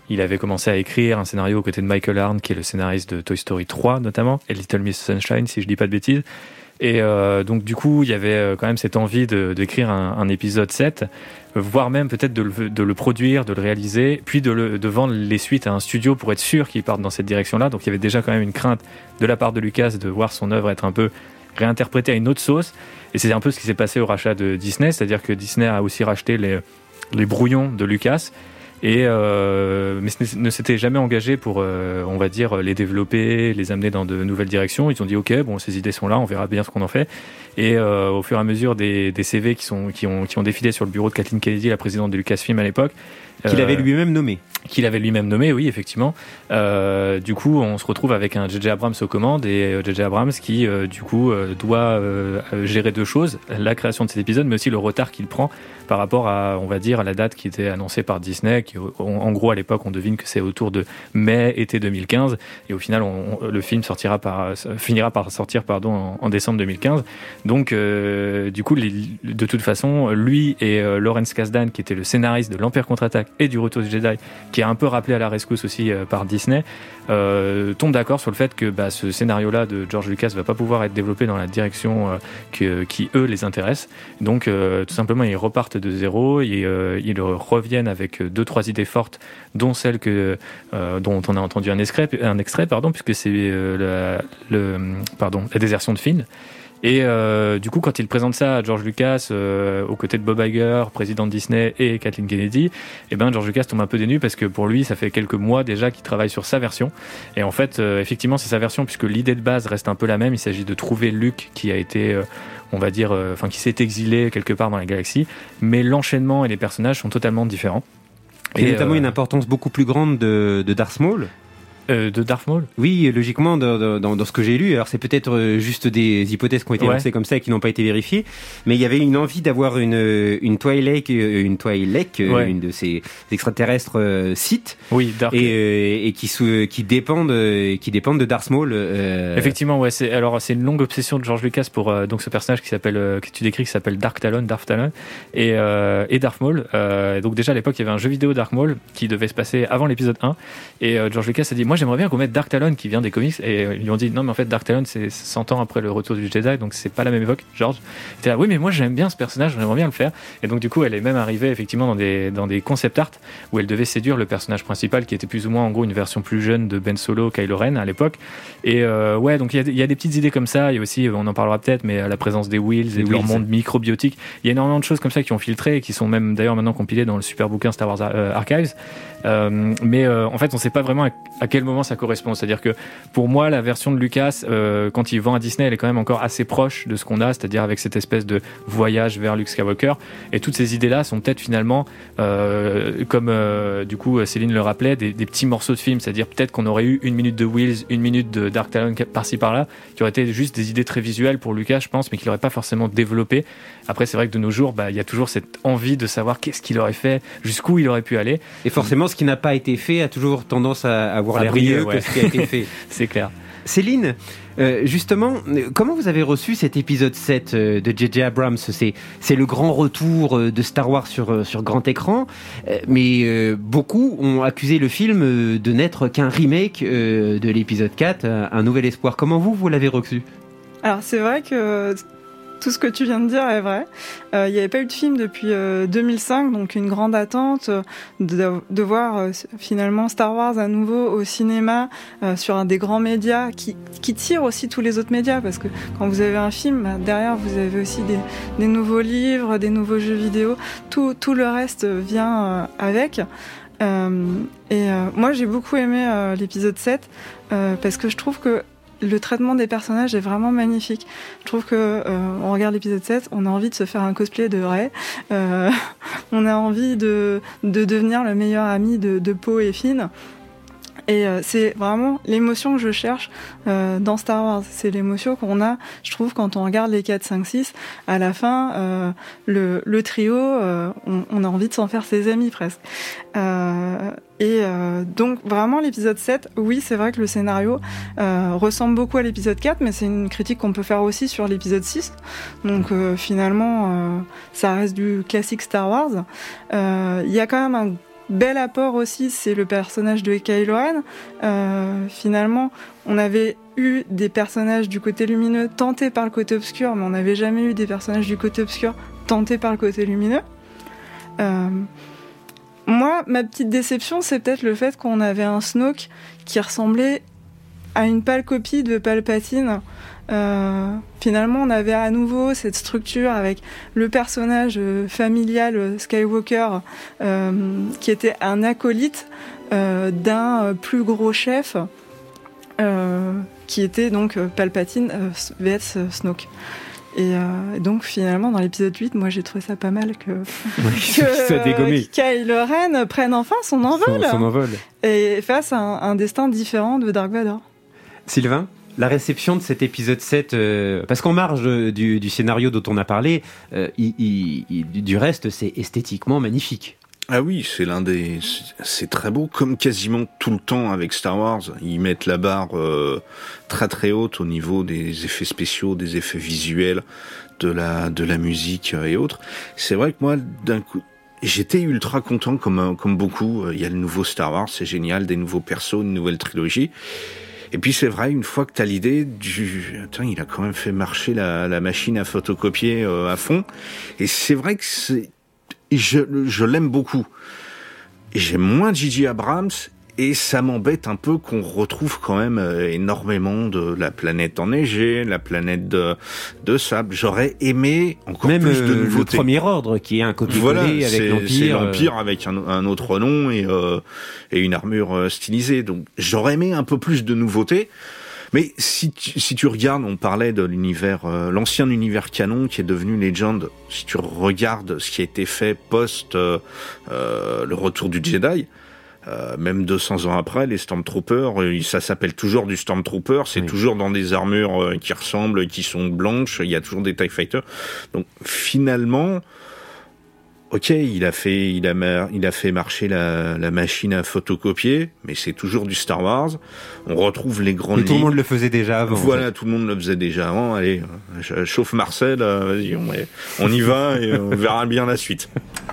[SPEAKER 9] Il avait commencé à écrire un scénario aux côtés de Michael Arndt, qui est le scénariste de Toy Story trois notamment, et Little Miss Sunshine, si je dis pas de bêtises. Et euh, donc du coup, il y avait quand même cette envie de, d'écrire un, un épisode sept, voire même peut-être de le, de le produire, de le réaliser, puis de, le, de vendre les suites à un studio pour être sûr qu'ils partent dans cette direction-là. Donc il y avait déjà quand même une crainte de la part de Lucas de voir son œuvre être un peu réinterprétée à une autre sauce. Et c'est un peu ce qui s'est passé au rachat de Disney, c'est-à-dire que Disney a aussi racheté les, les brouillons de Lucas. Et euh, mais ce ne s'était jamais engagé pour, euh, on va dire, les développer, les amener dans de nouvelles directions. Ils ont dit ok, bon, ces idées sont là, on verra bien ce qu'on en fait. Et euh, au fur et à mesure des, des C V qui sont qui ont qui ont défilé sur le bureau de Kathleen Kennedy, la présidente de Lucasfilm à l'époque,
[SPEAKER 5] qu'il
[SPEAKER 9] euh,
[SPEAKER 5] avait lui-même nommé.
[SPEAKER 9] Qu'il avait lui-même nommé, oui, effectivement. Euh, du coup, on se retrouve avec un J J Abrams aux commandes et J J Abrams qui, euh, du coup, euh, doit euh, gérer deux choses, la création de cet épisode, mais aussi le retard qu'il prend par rapport à, on va dire, à la date qui était annoncée par Disney, qui, en gros, à l'époque, on devine que c'est autour de mai-été deux mille quinze, et au final, on, on, le film sortira par, finira par sortir, pardon, en, en décembre deux mille quinze. Donc, euh, du coup, les, de toute façon, lui et euh, Lawrence Kasdan, qui était le scénariste de l'Empire contre-attaque et du Retour du Jedi, qui est un peu rappelé à la rescousse aussi euh, par Disney, euh, tombent d'accord sur le fait que bah, ce scénario-là de George Lucas va pas pouvoir être développé dans la direction euh, que, qui, eux, les intéresse. Donc, euh, tout simplement, ils repartent de zéro, et euh, ils reviennent avec deux, trois idées fortes, dont celle que, euh, dont on a entendu un extrait, un extrait pardon, puisque c'est euh, la, le, pardon, la désertion de Finn. Et euh, du coup, quand il présente ça à George Lucas, euh, aux côtés de Bob Iger, président de Disney, et Kathleen Kennedy, et ben George Lucas tombe un peu des nues parce que pour lui, ça fait quelques mois déjà qu'il travaille sur sa version. Et en fait, euh, effectivement, c'est sa version puisque l'idée de base reste un peu la même. Il s'agit de trouver Luke qui a été, euh, on va dire, euh, enfin qui s'est exilé quelque part dans la galaxie, mais l'enchaînement et les personnages sont totalement différents.
[SPEAKER 5] Et, et notamment
[SPEAKER 9] euh,
[SPEAKER 5] une importance beaucoup plus grande de, de Darth Maul.
[SPEAKER 9] Euh, de Darth Maul ?
[SPEAKER 5] Oui, logiquement, dans, dans, dans ce que j'ai lu, alors c'est peut-être juste des hypothèses qui ont été
[SPEAKER 9] ouais.
[SPEAKER 5] lancées comme ça et qui n'ont pas été vérifiées, mais il y avait une envie d'avoir une, une Twi'lek, une Twi'lek, ouais. une de ces extraterrestres euh, Sith,
[SPEAKER 9] oui, Dark.
[SPEAKER 5] et, euh, et qui, sou, qui, dépendent, qui dépendent de Darth Maul. Euh...
[SPEAKER 9] Effectivement, ouais, c'est, alors c'est une longue obsession de George Lucas pour euh, donc ce personnage qui s'appelle, euh, que tu décris, qui s'appelle Dark Talon, Darth Talon, et, euh, et Darth Maul. Euh, donc déjà à l'époque, il y avait un jeu vidéo Darth Maul qui devait se passer avant l'épisode un, et euh, George Lucas a dit, moi j'aimerais bien qu'on mette Dark Talon qui vient des comics, et ils lui ont dit non mais en fait Dark Talon c'est cent ans après le retour du Jedi, donc c'est pas la même époque. George était là, oui mais moi j'aime bien ce personnage, j'aimerais bien le faire, et donc du coup elle est même arrivée effectivement dans des, dans des concept art où elle devait séduire le personnage principal qui était plus ou moins en gros une version plus jeune de Ben Solo, Kylo Ren à l'époque, et euh, ouais donc il y, y a des petites idées comme ça. Il y a aussi, on en parlera peut-être, mais la présence des Whills et de leur monde microbiotique, il y a énormément de choses comme ça qui ont filtré et qui sont même d'ailleurs maintenant compilées dans le super bouquin Star Wars euh, Archives, euh, mais euh, en fait on sait pas vraiment à, à quel moment ça correspond, c'est-à-dire que pour moi, la version de Lucas, euh, quand il vend à Disney, elle est quand même encore assez proche de ce qu'on a, c'est-à-dire avec cette espèce de voyage vers Luke Skywalker. Et toutes ces idées-là sont peut-être finalement, euh, comme euh, du coup Céline le rappelait, des, des petits morceaux de film, c'est-à-dire peut-être qu'on aurait eu une minute de Whills, une minute de Dark Talon par-ci par-là, qui auraient été juste des idées très visuelles pour Lucas, je pense, mais qu'il n'aurait pas forcément développé. Après, c'est vrai que de nos jours, bah, il y a toujours cette envie de savoir qu'est-ce qu'il aurait fait, jusqu'où il aurait pu aller.
[SPEAKER 5] Et forcément, ce qui n'a pas été fait a toujours tendance à avoir l'air mieux que ce qui a été fait.
[SPEAKER 9] C'est clair.
[SPEAKER 5] Céline, euh, justement, comment vous avez reçu cet épisode sept euh, de J J Abrams ? C'est, c'est le grand retour euh, de Star Wars sur, euh, sur grand écran, euh, mais euh, beaucoup ont accusé le film euh, de n'être qu'un remake euh, de l'épisode quatre, euh, Un Nouvel Espoir. Comment vous, vous l'avez reçu ?
[SPEAKER 15] Alors c'est vrai que tout ce que tu viens de dire est vrai. Euh, il n'y avait pas eu de film depuis euh, deux mille cinq, donc une grande attente euh, de, de voir euh, finalement Star Wars à nouveau au cinéma, euh, sur un des grands médias qui, qui tire aussi tous les autres médias, parce que quand vous avez un film, bah, derrière vous avez aussi des, des nouveaux livres, des nouveaux jeux vidéo, tout, tout le reste vient euh, avec. Euh, et euh, moi j'ai beaucoup aimé euh, l'épisode sept, euh, parce que je trouve que le traitement des personnages est vraiment magnifique. Je trouve que euh, on regarde l'épisode sept, on a envie de se faire un cosplay de Rey, euh, on a envie de, de devenir le meilleur ami de, de Poe et Finn. Et euh, c'est vraiment l'émotion que je cherche euh, dans Star Wars. C'est l'émotion qu'on a, je trouve, quand on regarde les quatre, cinq, six. À la fin, euh, le, le trio, euh, on, on a envie de s'en faire ses amis presque. Euh, et euh, donc vraiment l'épisode sept, oui, c'est vrai que le scénario euh, ressemble beaucoup à l'épisode quatre, mais c'est une critique qu'on peut faire aussi sur l'épisode six. Donc euh, finalement, euh, ça reste du classique Star Wars. Il euh, y a quand même un bel apport aussi, c'est le personnage de Kylo Ren. Euh, finalement, on avait eu des personnages du côté lumineux tentés par le côté obscur, mais on n'avait jamais eu des personnages du côté obscur tentés par le côté lumineux. Euh, moi, ma petite déception, c'est peut-être le fait qu'on avait un Snoke qui ressemblait à une pâle copie de Palpatine. Euh, finalement, on avait à nouveau cette structure avec le personnage euh, familial Skywalker euh, qui était un acolyte euh, d'un plus gros chef euh, qui était donc Palpatine euh, vs Snoke. Et euh, donc finalement dans l'épisode huit, moi j'ai trouvé ça pas mal que,
[SPEAKER 5] oui,
[SPEAKER 15] que
[SPEAKER 5] ça dégommé.
[SPEAKER 15] Kylo Ren prenne enfin son envol,
[SPEAKER 5] son, son envol.
[SPEAKER 15] Et fasse un, un destin différent de Dark Vador.
[SPEAKER 5] Sylvain, la réception de cet épisode sept, euh, parce qu'en marge du, du scénario dont on a parlé, euh, il, il, il, du reste c'est esthétiquement magnifique.
[SPEAKER 11] Ah oui, c'est l'un des, c'est très beau, comme quasiment tout le temps avec Star Wars. Ils mettent la barre euh, très très haute au niveau des effets spéciaux, des effets visuels, de la de la musique et autres. C'est vrai que moi, d'un coup, j'étais ultra content, comme comme beaucoup. Il y a le nouveau Star Wars, c'est génial, des nouveaux persos, une nouvelle trilogie. Et puis c'est vrai, une fois que t'as l'idée du, attends, il a quand même fait marcher la, la machine à photocopier euh, à fond. Et c'est vrai que c'est Je, je l'aime beaucoup. Et j'aime moins J J Abrams, et ça m'embête un peu qu'on retrouve quand même énormément de la planète enneigée, la planète de, de sable. J'aurais aimé encore
[SPEAKER 5] même
[SPEAKER 11] plus de
[SPEAKER 5] euh,
[SPEAKER 11] nouveautés.
[SPEAKER 5] Le Premier Ordre, qui est un copier-coller
[SPEAKER 11] voilà,
[SPEAKER 5] avec
[SPEAKER 11] c'est,
[SPEAKER 5] l'Empire.
[SPEAKER 11] c'est l'Empire avec un, un autre nom et, euh, et une armure stylisée. Donc j'aurais aimé un peu plus de nouveautés. Mais si tu, si tu regardes, on parlait de l'univers, euh, l'ancien univers canon qui est devenu Legend. Si tu regardes ce qui a été fait post euh, euh, le retour du Jedi, euh, même deux cents ans après, les Stormtroopers, euh, ça s'appelle toujours du Stormtrooper. C'est oui. toujours dans des armures euh, qui ressemblent, qui sont blanches. Il y a toujours des TIE Fighters. Donc finalement, ok, il a fait, il a, il a fait marcher la, la machine à photocopier, mais c'est toujours du Star Wars. On retrouve les grandes.
[SPEAKER 5] Et tout le monde le faisait déjà avant.
[SPEAKER 11] Voilà, en fait. Tout le monde le faisait déjà avant. Allez, je chauffe Marcel, vas-y, on, on y va et on verra bien la suite.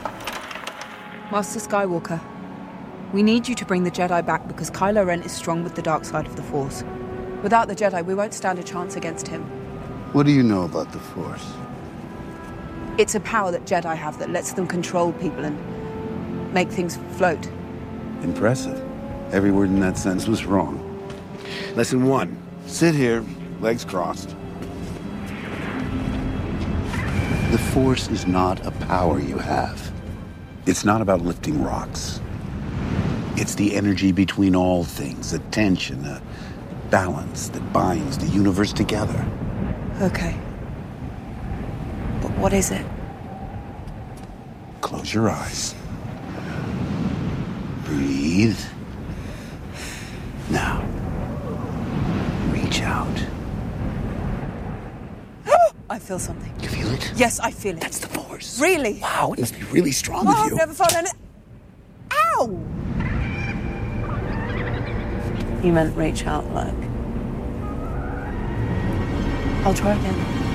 [SPEAKER 17] Master Skywalker, we need you to bring the Jedi back because Kylo Ren is strong with the dark side of the Force. Without the Jedi, we won't stand a chance against him.
[SPEAKER 18] What do you know about the Force?
[SPEAKER 17] It's a power that Jedi have that lets them control people and make things float.
[SPEAKER 18] Impressive. Every word in that sentence was wrong. Lesson one. Sit here, legs crossed. The Force is not a power you have. It's not about lifting rocks. It's the energy between all things, a tension, a balance that binds the universe together.
[SPEAKER 17] Okay. But what is it?
[SPEAKER 18] Close your eyes. Breathe. Now, reach out.
[SPEAKER 17] I feel something.
[SPEAKER 18] You feel it?
[SPEAKER 17] Yes, I feel it.
[SPEAKER 18] That's the Force.
[SPEAKER 17] Really?
[SPEAKER 18] Wow, it must be really strong
[SPEAKER 17] oh,
[SPEAKER 18] with
[SPEAKER 17] I've
[SPEAKER 18] you.
[SPEAKER 17] never felt any... Ow! You meant reach out, like... I'll try again.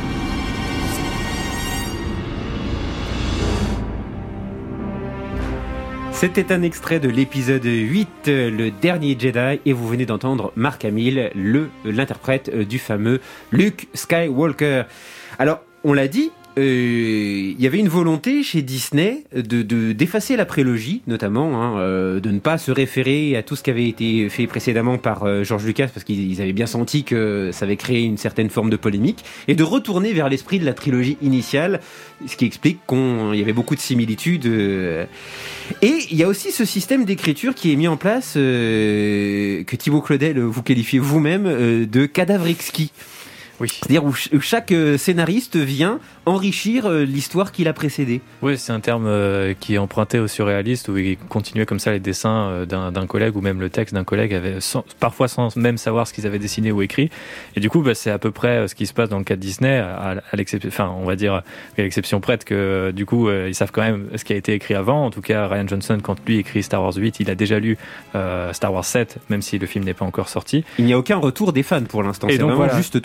[SPEAKER 5] C'était un extrait de l'épisode huit, le dernier Jedi, et vous venez d'entendre Mark Hamill, le, l'interprète du fameux Luke Skywalker. Alors, on l'a dit, il euh, y avait une volonté chez Disney de, de d'effacer la prélogie, notamment, hein, euh, de ne pas se référer à tout ce qui avait été fait précédemment par euh, George Lucas, parce qu'ils avaient bien senti que ça avait créé une certaine forme de polémique, et de retourner vers l'esprit de la trilogie initiale, ce qui explique qu'il y avait beaucoup de similitudes. Euh, et il y a aussi ce système d'écriture qui est mis en place, euh, que Thibaut Claudel, vous qualifiez vous-même, euh, de cadavre exquis.
[SPEAKER 9] Oui.
[SPEAKER 5] C'est-à-dire où, où chaque scénariste vient enrichir l'histoire qui l'a précédé.
[SPEAKER 9] Oui, c'est un terme euh, qui est emprunté au surréaliste, où il continuait comme ça les dessins euh, d'un, d'un collègue, ou même le texte d'un collègue, avait, sans, parfois sans même savoir ce qu'ils avaient dessiné ou écrit. Et du coup, bah, c'est à peu près ce qui se passe dans le cas de Disney, à, à l'exception, enfin, on va dire, à l'exception prête que du coup, euh, ils savent quand même ce qui a été écrit avant. En tout cas, Rian Johnson, quand lui écrit Star Wars huit, il a déjà lu euh, Star Wars sept, même si le film n'est pas encore sorti.
[SPEAKER 5] Il n'y a aucun retour des fans pour l'instant. Et c'est donc, vraiment voilà. juste tout ça en studio.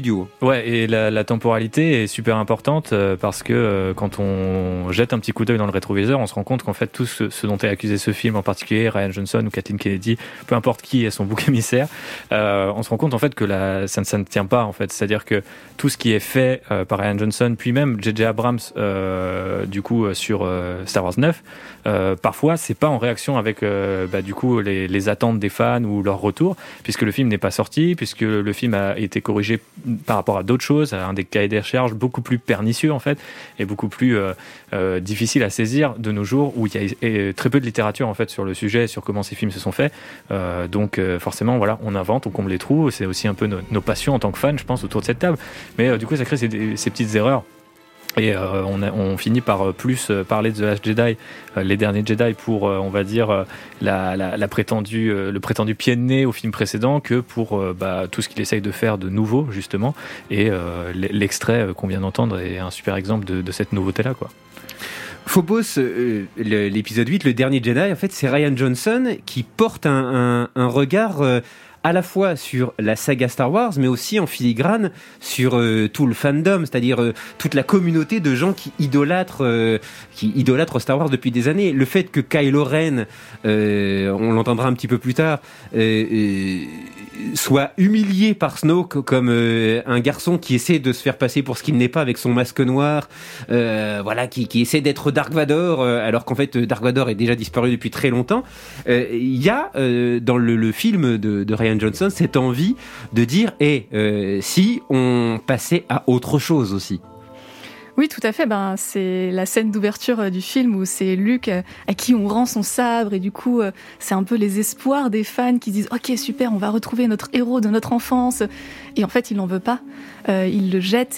[SPEAKER 5] studio.
[SPEAKER 9] Ouais, et la, la temporalité est super importante euh, parce que euh, quand on jette un petit coup d'œil dans le rétroviseur, on se rend compte qu'en fait tout ce, ce dont est accusé ce film, en particulier Rian Johnson ou Kathleen Kennedy, peu importe qui est son bouc émissaire, euh, on se rend compte en fait que la, ça, ça ne tient pas en fait. C'est-à-dire que tout ce qui est fait euh, par Rian Johnson, puis même J J Abrams euh, du coup sur euh, Star Wars neuf, euh, parfois c'est pas en réaction avec euh, bah, du coup les, les attentes des fans ou leur retour, puisque le film n'est pas sorti, puisque le film a été corrigé par rapport à d'autres choses, à un des cahiers des recherches beaucoup plus pernicieux en fait, et beaucoup plus euh, euh, difficile à saisir de nos jours, où il y a et très peu de littérature en fait sur le sujet, sur comment ces films se sont faits. Euh, donc euh, forcément voilà, on invente, on comble les trous. C'est aussi un peu nos, nos passions en tant que fans, je pense, autour de cette table. Mais euh, du coup, ça crée ces, ces petites erreurs. Et euh, on, a, on finit par plus parler de The Last Jedi, euh, les derniers Jedi, pour, euh, on va dire, euh, la, la, la prétendue, euh, le prétendu pied de nez au film précédent, que pour euh, bah, tout ce qu'il essaye de faire de nouveau, justement. Et euh, l'extrait qu'on vient d'entendre est un super exemple de, de cette nouveauté-là, quoi.
[SPEAKER 5] Phobos, euh, l'épisode huit, le dernier Jedi, en fait, c'est Rian Johnson qui porte un, un, un regard... Euh, à la fois sur la saga Star Wars, mais aussi en filigrane sur euh, tout le fandom, c'est-à-dire euh, toute la communauté de gens qui idolâtrent, euh, qui idolâtrent Star Wars depuis des années. Le fait que Kylo Ren, euh, on l'entendra un petit peu plus tard, euh, euh, soit humilié par Snoke comme euh, un garçon qui essaie de se faire passer pour ce qu'il n'est pas avec son masque noir, euh, voilà, qui, qui essaie d'être Dark Vador, euh, alors qu'en fait Dark Vador est déjà disparu depuis très longtemps. Il euh, y a euh, dans le, le film de, de Rian Johnson cette envie de dire et hey, euh, si on passait à autre chose aussi.
[SPEAKER 10] Oui, tout à fait. Ben, c'est la scène d'ouverture du film où c'est Luke à qui on rend son sabre et du coup, c'est un peu les espoirs des fans qui disent « Ok, super, on va retrouver notre héros de notre enfance ». Et en fait, il n'en veut pas. Euh, il le jette et,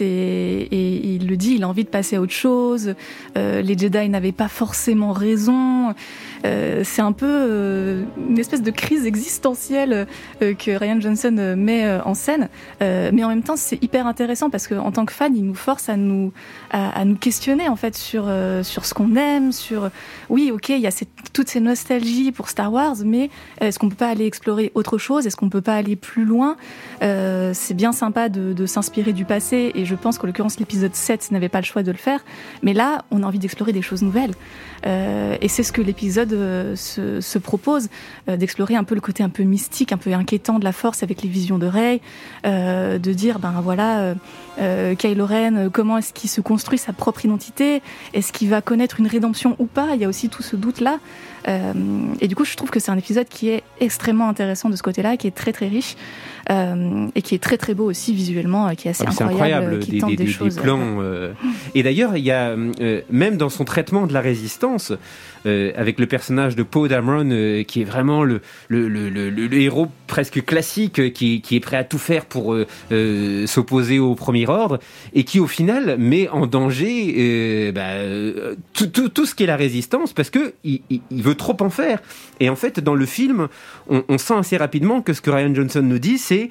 [SPEAKER 10] et il le dit, il a envie de passer à autre chose. Euh, les Jedi n'avaient pas forcément raison. Euh, c'est un peu euh, une espèce de crise existentielle euh, que Rian Johnson met euh, en scène. Euh, mais en même temps, c'est hyper intéressant parce qu'en tant que fan, il nous force à nous, à, à nous questionner en fait sur, euh, sur ce qu'on aime, sur... Oui, ok, il y a cette, toutes ces nostalgies pour Star Wars, mais est-ce qu'on peut pas aller explorer autre chose ? Est-ce qu'on peut pas aller plus loin ? euh, C'est bien sympa de, de s'inspirer du passé et je pense qu'en l'occurrence, l'épisode sept n'avait pas le choix de le faire. Mais là, on a envie d'explorer des choses nouvelles. Euh, et c'est ce que l'épisode euh, se, se propose, euh, d'explorer un peu le côté un peu mystique, un peu inquiétant de la Force avec les visions de Rey, euh, de dire, ben voilà, euh, euh, Kylo Ren, comment est-ce qu'il se construit sa propre identité ? Est-ce qu'il va connaître une rédemption ou pas ? Il y a aussi tout ce doute-là. Euh, et du coup, je trouve que c'est un épisode qui est extrêmement intéressant de ce côté-là, qui est très très riche euh, et qui est très très beau aussi visuellement, qui est assez
[SPEAKER 5] ah,
[SPEAKER 10] incroyable,
[SPEAKER 5] incroyable,
[SPEAKER 10] qui
[SPEAKER 5] des,
[SPEAKER 10] tente
[SPEAKER 5] des,
[SPEAKER 10] des,
[SPEAKER 5] des
[SPEAKER 10] choses.
[SPEAKER 5] plans. Euh... Et d'ailleurs, il y a euh, même dans son traitement de la résistance, euh, avec le personnage de Poe Dameron, euh, qui est vraiment le, le, le, le, le héros presque classique, euh, qui, qui est prêt à tout faire pour euh, euh, s'opposer au Premier Ordre, et qui au final met en danger euh, bah, euh, tout, tout, tout ce qui est la résistance, parce que il, il, il veut trop en faire. Et en fait, dans le film, on, on sent assez rapidement que ce que Rian Johnson nous dit, c'est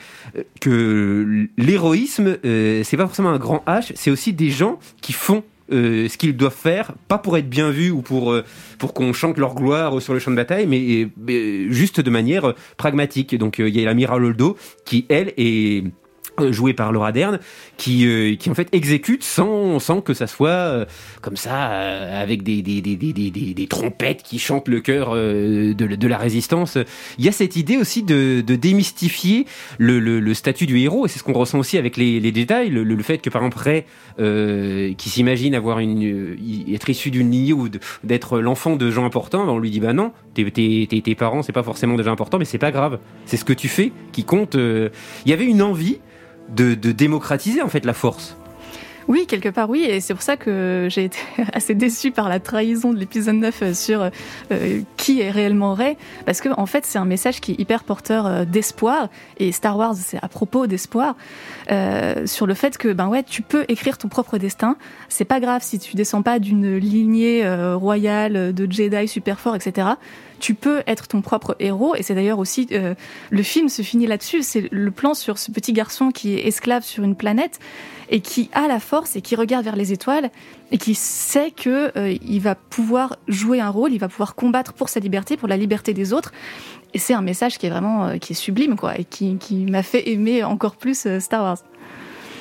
[SPEAKER 5] que l'héroïsme, euh, c'est pas forcément un grand H, c'est aussi des gens qui font Euh, ce qu'ils doivent faire, pas pour être bien vus ou pour euh, pour qu'on chante leur gloire sur le champ de bataille, mais, mais juste de manière pragmatique. Donc il euh, y a l'amiral Holdo qui, elle, est joué par Laura Dern, qui euh, qui en fait exécute sans sans que ça soit euh, comme ça euh, avec des des, des des des des trompettes qui chantent le cœur euh, de de la résistance. Il y a cette idée aussi de de démystifier le le, le statut du héros, et c'est ce qu'on ressent aussi avec les les Jedi, le, le fait que par exemple Rey, euh, qui s'imagine avoir une être issu d'une lignée ou de, d'être l'enfant de gens importants, ben on lui dit bah non, tes tes tes, tes parents c'est pas forcément des gens importants, mais c'est pas grave, c'est ce que tu fais qui compte. Euh. Il y avait une envie De, de démocratiser en fait la Force.
[SPEAKER 10] Oui, quelque part oui, et c'est pour ça que j'ai été assez déçue par la trahison de l'épisode neuf sur euh, qui est réellement Rey, parce que en fait c'est un message qui est hyper porteur euh, d'espoir, et Star Wars c'est à propos d'espoir, euh, sur le fait que ben ouais, tu peux écrire ton propre destin, c'est pas grave si tu descends pas d'une lignée euh, royale de Jedi super fort, et cetera. Tu peux être ton propre héros, et c'est d'ailleurs aussi euh, le film se finit là-dessus. C'est le plan sur ce petit garçon qui est esclave sur une planète et qui a la force et qui regarde vers les étoiles et qui sait que euh, il va pouvoir jouer un rôle, il va pouvoir combattre pour sa liberté, pour la liberté des autres. Et c'est un message qui est vraiment euh, qui est sublime, quoi, et qui, qui m'a fait aimer encore plus euh, Star Wars.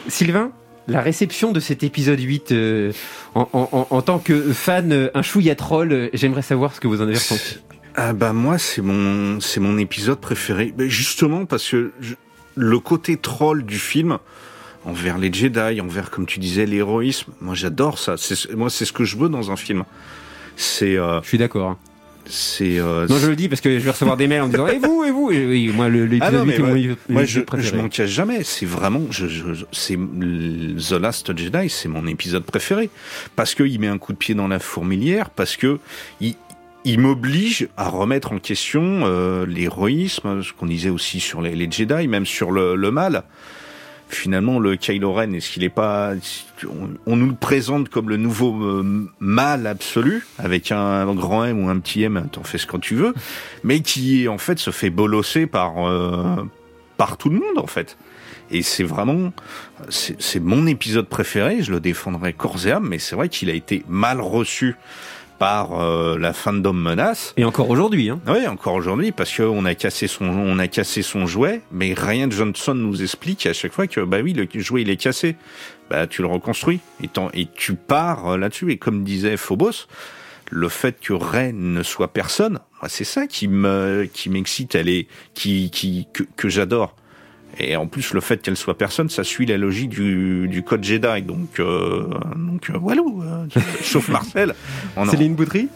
[SPEAKER 5] Sylvain, la réception de cet épisode huit, euh, en, en, en tant que fan, euh, un chouïa troll, euh, j'aimerais savoir ce que vous en avez ressenti.
[SPEAKER 11] Ah bah moi c'est mon c'est mon épisode préféré, bah, justement parce que je, le côté troll du film envers les Jedi, envers comme tu disais l'héroïsme, moi j'adore ça. C'est, moi c'est ce que je veux dans un film. C'est. Euh,
[SPEAKER 5] je suis d'accord. Hein.
[SPEAKER 11] C'est. Euh,
[SPEAKER 5] non, je le dis parce que je vais recevoir des mails en me disant et vous et vous et oui, moi le, l'épisode
[SPEAKER 11] ah non,
[SPEAKER 5] huit est
[SPEAKER 11] ouais,
[SPEAKER 5] mon
[SPEAKER 11] moi
[SPEAKER 5] je,
[SPEAKER 11] je, je m'en cache jamais. C'est vraiment, je, je, c'est The Last Jedi, c'est mon épisode préféré parce que il met un coup de pied dans la fourmilière, parce que il, il m'oblige à remettre en question euh, l'héroïsme, ce qu'on disait aussi sur les, les Jedi, même sur le, le mal. Finalement, le Kylo Ren, est-ce qu'il est pas... On, on nous le présente comme le nouveau euh, mal absolu, avec un, un grand M ou un petit M, t'en fais ce que tu veux, mais qui, en fait, se fait bolosser par, euh, par tout le monde, en fait. Et c'est vraiment... C'est, c'est mon épisode préféré, je le défendrai corps et âme, mais c'est vrai qu'il a été mal reçu par euh, la fandom menace.
[SPEAKER 5] Et encore aujourd'hui, hein.
[SPEAKER 11] Oui, encore aujourd'hui, parce que on a cassé son, on a cassé son jouet, mais Rian Johnson nous explique à chaque fois que bah oui, le jouet il est cassé, bah tu le reconstruis et, et tu pars là-dessus. Et comme disait Phobos, le fait que Rey ne soit personne, moi c'est ça qui me, qui m'excite, elle est, qui, qui, que, que j'adore. Et en plus, le fait qu'elle soit personne, ça suit la logique du, du code Jedi. Donc, euh, donc euh, voilà, euh, sauf Marcel.
[SPEAKER 5] On Céline en... Boudry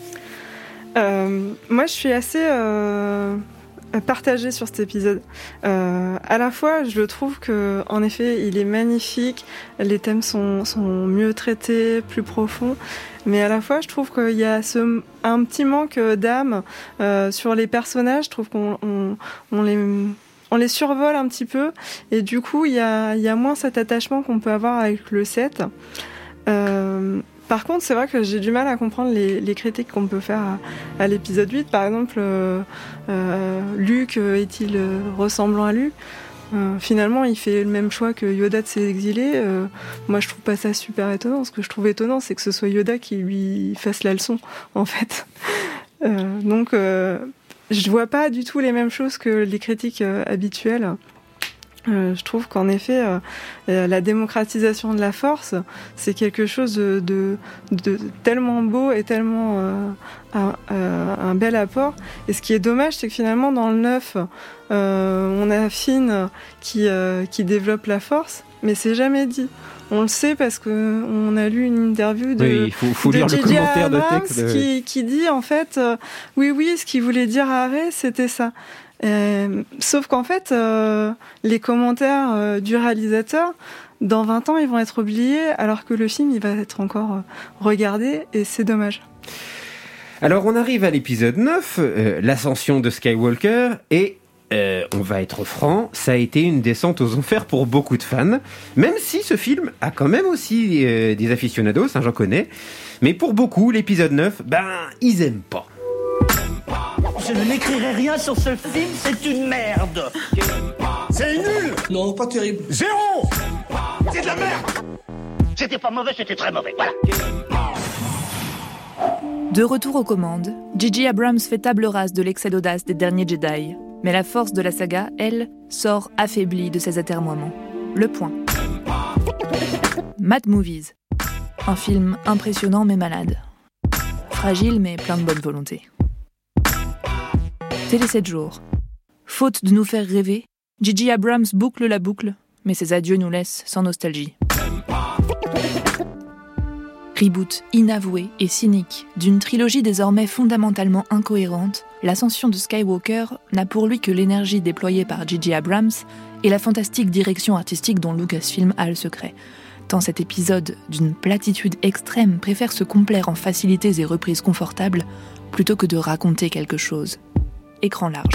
[SPEAKER 15] euh, Moi, je suis assez euh, partagée sur cet épisode. Euh, à la fois, je trouve que, en effet, il est magnifique. Les thèmes sont, sont mieux traités, plus profonds. Mais à la fois, je trouve qu'il y a ce, un petit manque d'âme euh, sur les personnages. Je trouve qu'on on, on les... on les survole un petit peu, et du coup, il y a, y a moins cet attachement qu'on peut avoir avec le sept. Euh, par contre, c'est vrai que j'ai du mal à comprendre les, les critiques qu'on peut faire à, à l'épisode huit. Par exemple, euh, euh, Luke est-il ressemblant à Luke ? Euh, finalement, il fait le même choix que Yoda de s'exiler. Euh, moi, je trouve pas ça super étonnant. Ce que je trouve étonnant, c'est que ce soit Yoda qui lui fasse la leçon, en fait. Euh, donc... Euh, Je vois pas du tout les mêmes choses que les critiques euh, habituelles. Euh, je trouve qu'en effet, euh, la démocratisation de la force, c'est quelque chose de, de, de tellement beau et tellement euh, un, euh, un bel apport. Et ce qui est dommage, c'est que finalement, dans le neuf, euh, on a Finn qui, euh, qui développe la force, mais c'est jamais dit. On le sait parce que on a lu une interview de,
[SPEAKER 5] oui, il faut, faut
[SPEAKER 15] de
[SPEAKER 5] lire
[SPEAKER 15] J J
[SPEAKER 5] le commentaire de texte
[SPEAKER 15] qui, qui dit en fait euh, oui oui ce qu'il voulait dire à Rey c'était ça. Euh, sauf qu'en fait euh, les commentaires euh, du réalisateur dans vingt ans ils vont être oubliés alors que le film il va être encore euh, regardé et c'est dommage.
[SPEAKER 5] Alors on arrive à l'épisode neuf, euh, l'ascension de Skywalker et Euh, on va être franc, ça a été une descente aux enfers pour beaucoup de fans, même si ce film a quand même aussi euh, des aficionados, hein, j'en connais, mais pour beaucoup, l'épisode neuf, ben, ils aiment pas.
[SPEAKER 19] Je ne n'écrirai rien sur ce film, c'est une merde. C'est nul.
[SPEAKER 20] Non, pas terrible.
[SPEAKER 19] Zéro. C'est de la merde. C'était pas mauvais, c'était très mauvais, voilà.
[SPEAKER 21] De retour aux commandes, J J Abrams fait table rase de l'excès d'audace des derniers Jedi. Mais la force de la saga, elle, sort affaiblie de ses atermoiements. Le point. Mad Movies. Un film impressionnant mais malade. Fragile mais plein de bonne volonté. Télé sept jours. Faute de nous faire rêver, J J Abrams boucle la boucle, mais ses adieux nous laissent sans nostalgie. Reboot inavoué et cynique d'une trilogie désormais fondamentalement incohérente, l'ascension de Skywalker n'a pour lui que l'énergie déployée par J J Abrams et la fantastique direction artistique dont Lucasfilm a le secret. Tant cet épisode, d'une platitude extrême, préfère se complaire en facilités et reprises confortables plutôt que de raconter quelque chose. Écran large.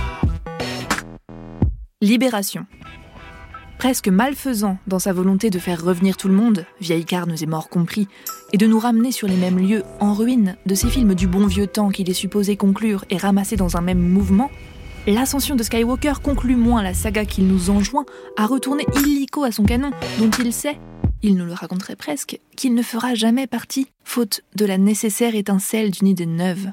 [SPEAKER 21] Libération. Presque malfaisant dans sa volonté de faire revenir tout le monde, vieilles carnes et morts compris, et de nous ramener sur les mêmes lieux en ruine de ces films du bon vieux temps qu'il est supposé conclure et ramasser dans un même mouvement, l'ascension de Skywalker conclut moins la saga qu'il nous enjoint à retourner illico à son canon, dont il sait, il nous le raconterait presque, qu'il ne fera jamais partie, faute de la nécessaire étincelle d'une idée neuve.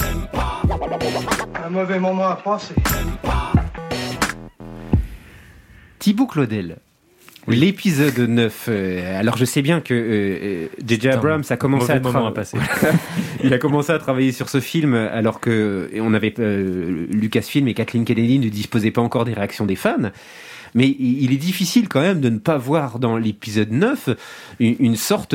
[SPEAKER 20] Un mauvais moment à passer.
[SPEAKER 5] Thibaut Claudel, L'épisode neuf, euh, alors je sais bien que J J euh, Abrams a commencé à, tra- à il a commencé à travailler sur ce film alors que on avait euh, Lucasfilm et Kathleen Kennedy ne disposaient pas encore des réactions des fans. Mais il est difficile quand même de ne pas voir dans l'épisode neuf une, une sorte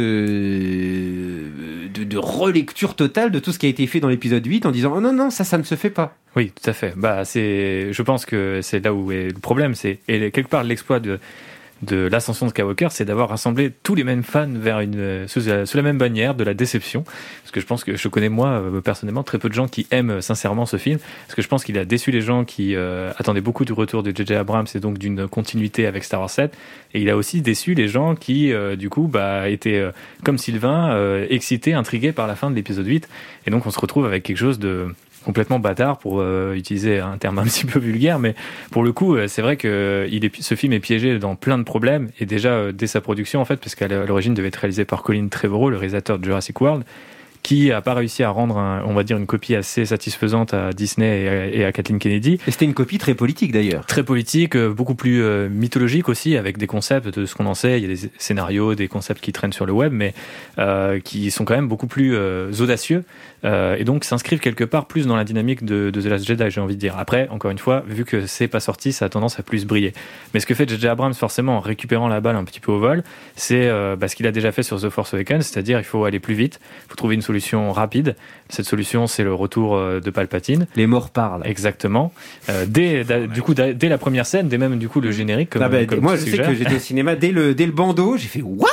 [SPEAKER 5] de, de, de relecture totale de tout ce qui a été fait dans l'épisode huit en disant oh non, non, ça, ça ne se fait pas.
[SPEAKER 9] Oui, tout à fait. Bah, c'est, je pense que c'est là où est le problème. C'est, et quelque part, l'exploit de, de l'ascension de Skywalker, c'est d'avoir rassemblé tous les mêmes fans vers une, sous, sous la même bannière de la déception. Parce que je pense que je connais, moi, personnellement, très peu de gens qui aiment sincèrement ce film. Parce que je pense qu'il a déçu les gens qui euh, attendaient beaucoup du retour de J J Abrams et donc d'une continuité avec Star Wars sept. Et il a aussi déçu les gens qui, euh, du coup, bah, étaient, euh, comme Sylvain, euh, excités, intrigués par la fin de l'épisode huit. Et donc, on se retrouve avec quelque chose de complètement bâtard, pour euh, utiliser un terme un petit peu vulgaire, mais pour le coup, c'est vrai que il est, ce film est piégé dans plein de problèmes, et déjà euh, dès sa production, en fait, parce qu'à l'origine devait être réalisé par Colin Trevorrow, le réalisateur de Jurassic World, qui a pas réussi à rendre, un, on va dire, une copie assez satisfaisante à Disney et à, et à Kathleen Kennedy.
[SPEAKER 5] Et c'était une copie très politique d'ailleurs.
[SPEAKER 9] Très politique, beaucoup plus euh, mythologique aussi, avec des concepts de ce qu'on en sait. Il y a des scénarios, des concepts qui traînent sur le web, mais euh, qui sont quand même beaucoup plus euh, audacieux, euh, et donc s'inscrivent quelque part plus dans la dynamique de, de The Last Jedi, j'ai envie de dire. Après, encore une fois, vu que c'est pas sorti, ça a tendance à plus briller. Mais ce que fait J J Abrams, forcément, en récupérant la balle un petit peu au vol, c'est euh, bah, ce qu'il a déjà fait sur The Force Awakens, c'est-à-dire il faut aller plus vite, il faut trouver une solution rapide. Cette solution, c'est le retour de Palpatine.
[SPEAKER 5] Les morts parlent.
[SPEAKER 9] Exactement. Euh, dès, da, du coup, da, dès la première scène, dès même du coup le générique. Comme,
[SPEAKER 5] ah bah,
[SPEAKER 9] comme
[SPEAKER 5] moi, je sais que j'étais au cinéma dès le dès le bandeau, j'ai fait what.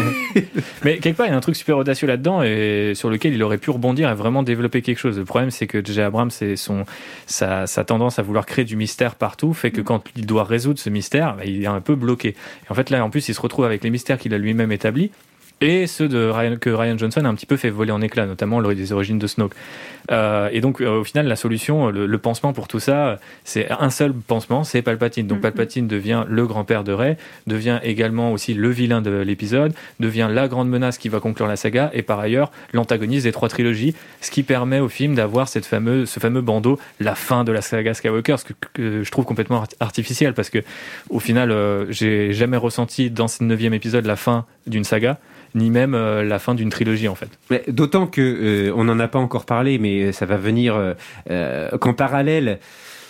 [SPEAKER 9] Mais quelque part, il y a un truc super audacieux là-dedans et sur lequel il aurait pu rebondir et vraiment développer quelque chose. Le problème, c'est que J J Abrams, c'est son sa, sa tendance à vouloir créer du mystère partout, fait que quand il doit résoudre ce mystère, bah, il est un peu bloqué. Et en fait, là, en plus, il se retrouve avec les mystères qu'il a lui-même établis. Et ceux de Ryan, que Ryan Johnson a un petit peu fait voler en éclats, notamment les origines de Snoke. Euh, et donc, euh, au final, la solution, le, le pansement pour tout ça, c'est un seul pansement, c'est Palpatine. Donc, mm-hmm. Palpatine devient le grand-père de Rey, devient également aussi le vilain de l'épisode, devient la grande menace qui va conclure la saga, et par ailleurs, l'antagoniste des trois trilogies, ce qui permet au film d'avoir cette fameuse, ce fameux bandeau, la fin de la saga Skywalker, ce que, que je trouve complètement artificiel, parce que, au final, euh, j'ai jamais ressenti dans ce neuvième épisode la fin d'une saga, ni même euh, la fin d'une trilogie en fait.
[SPEAKER 5] Mais d'autant que euh, on n'en a pas encore parlé, mais ça va venir euh, euh, qu'en parallèle,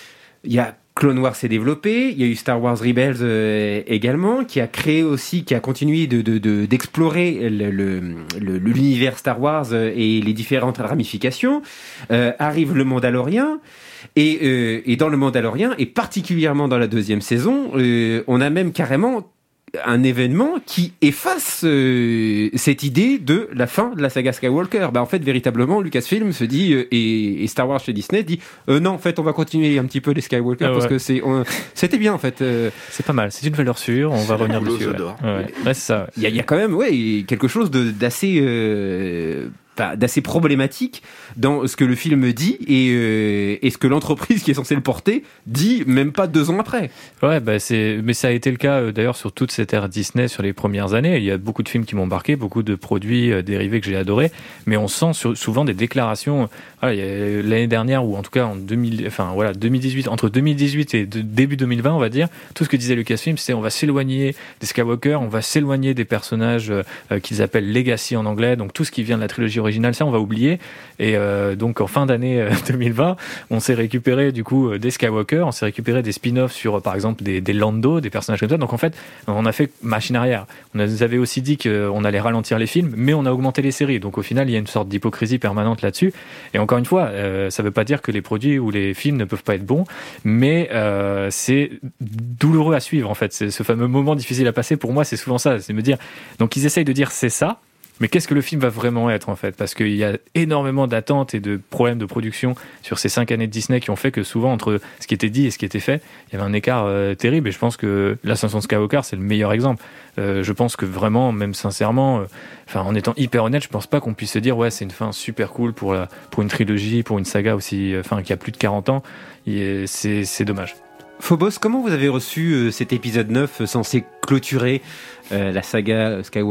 [SPEAKER 5] il y a Clone Wars s'est développé, il y a eu Star Wars Rebels euh, également, qui a créé aussi, qui a continué de, de, de d'explorer le, le, le, l'univers Star Wars et les différentes ramifications. Euh, arrive le Mandalorian. Et, euh, et dans le Mandalorian, et particulièrement dans la deuxième saison, euh, on a même carrément un événement qui efface euh, cette idée de la fin de la saga Skywalker. Bah en fait, véritablement, Lucasfilm se dit euh, et, et Star Wars chez Disney dit euh, non, en fait, on va continuer un petit peu les Skywalker ah ouais. parce que c'est on, c'était bien en fait. Euh,
[SPEAKER 9] c'est pas mal, c'est une valeur sûre. On va revenir dessus. Ouais. Ouais. Ouais, c'est ça.
[SPEAKER 5] Il y, y a quand même ouais quelque chose de d'assez euh, d'assez problématique dans ce que le film dit et, euh, et ce que l'entreprise qui est censée le porter dit même pas deux ans après.
[SPEAKER 9] Ouais, bah c'est, mais ça a été le cas euh, d'ailleurs sur toute cette ère Disney sur les premières années. Il y a beaucoup de films qui m'ont marqué, beaucoup de produits euh, dérivés que j'ai adorés, mais on sent sur, souvent des déclarations. Voilà, il y a, l'année dernière ou en tout cas en deux mille, enfin voilà, deux mille dix-huit, entre deux mille dix-huit et de, début deux mille vingt, on va dire, tout ce que disait Lucasfilm, c'est on va s'éloigner des Skywalker, on va s'éloigner des personnages euh, qu'ils appellent Legacy en anglais, donc tout ce qui vient de la trilogie originale, ça on va oublier. Et euh, donc en fin d'année euh, deux mille vingt, on s'est récupéré du coup des Skywalker, on s'est récupéré des spin-offs sur euh, par exemple des, des Lando, des personnages comme ça. Donc en fait, on a fait machine arrière. On nous avait aussi dit qu'on allait ralentir les films, mais on a augmenté les séries. Donc au final, il y a une sorte d'hypocrisie permanente là-dessus. Et encore une fois, euh, ça veut pas dire que les produits ou les films ne peuvent pas être bons, mais euh, c'est douloureux à suivre en fait. C'est ce fameux moment difficile à passer. Pour moi, c'est souvent ça, c'est me dire. Donc ils essayent de dire c'est ça. Mais qu'est-ce que le film va vraiment être en fait ? Parce qu'il y a énormément d'attentes et de problèmes de production sur ces cinq années de Disney qui ont fait que souvent entre ce qui était dit et ce qui était fait, il y avait un écart euh, terrible. Et je pense que l'Ascension de Skywalker, c'est le meilleur exemple. Euh, je pense que vraiment, même sincèrement, euh, enfin en étant hyper honnête, je pense pas qu'on puisse se dire ouais c'est une fin super cool pour la, pour une trilogie, pour une saga aussi, enfin euh, qui a plus de quarante ans. Et c'est c'est dommage.
[SPEAKER 5] Phobos, comment vous avez reçu euh, cet épisode neuf euh, censé clôturer euh, la saga Skywalker ?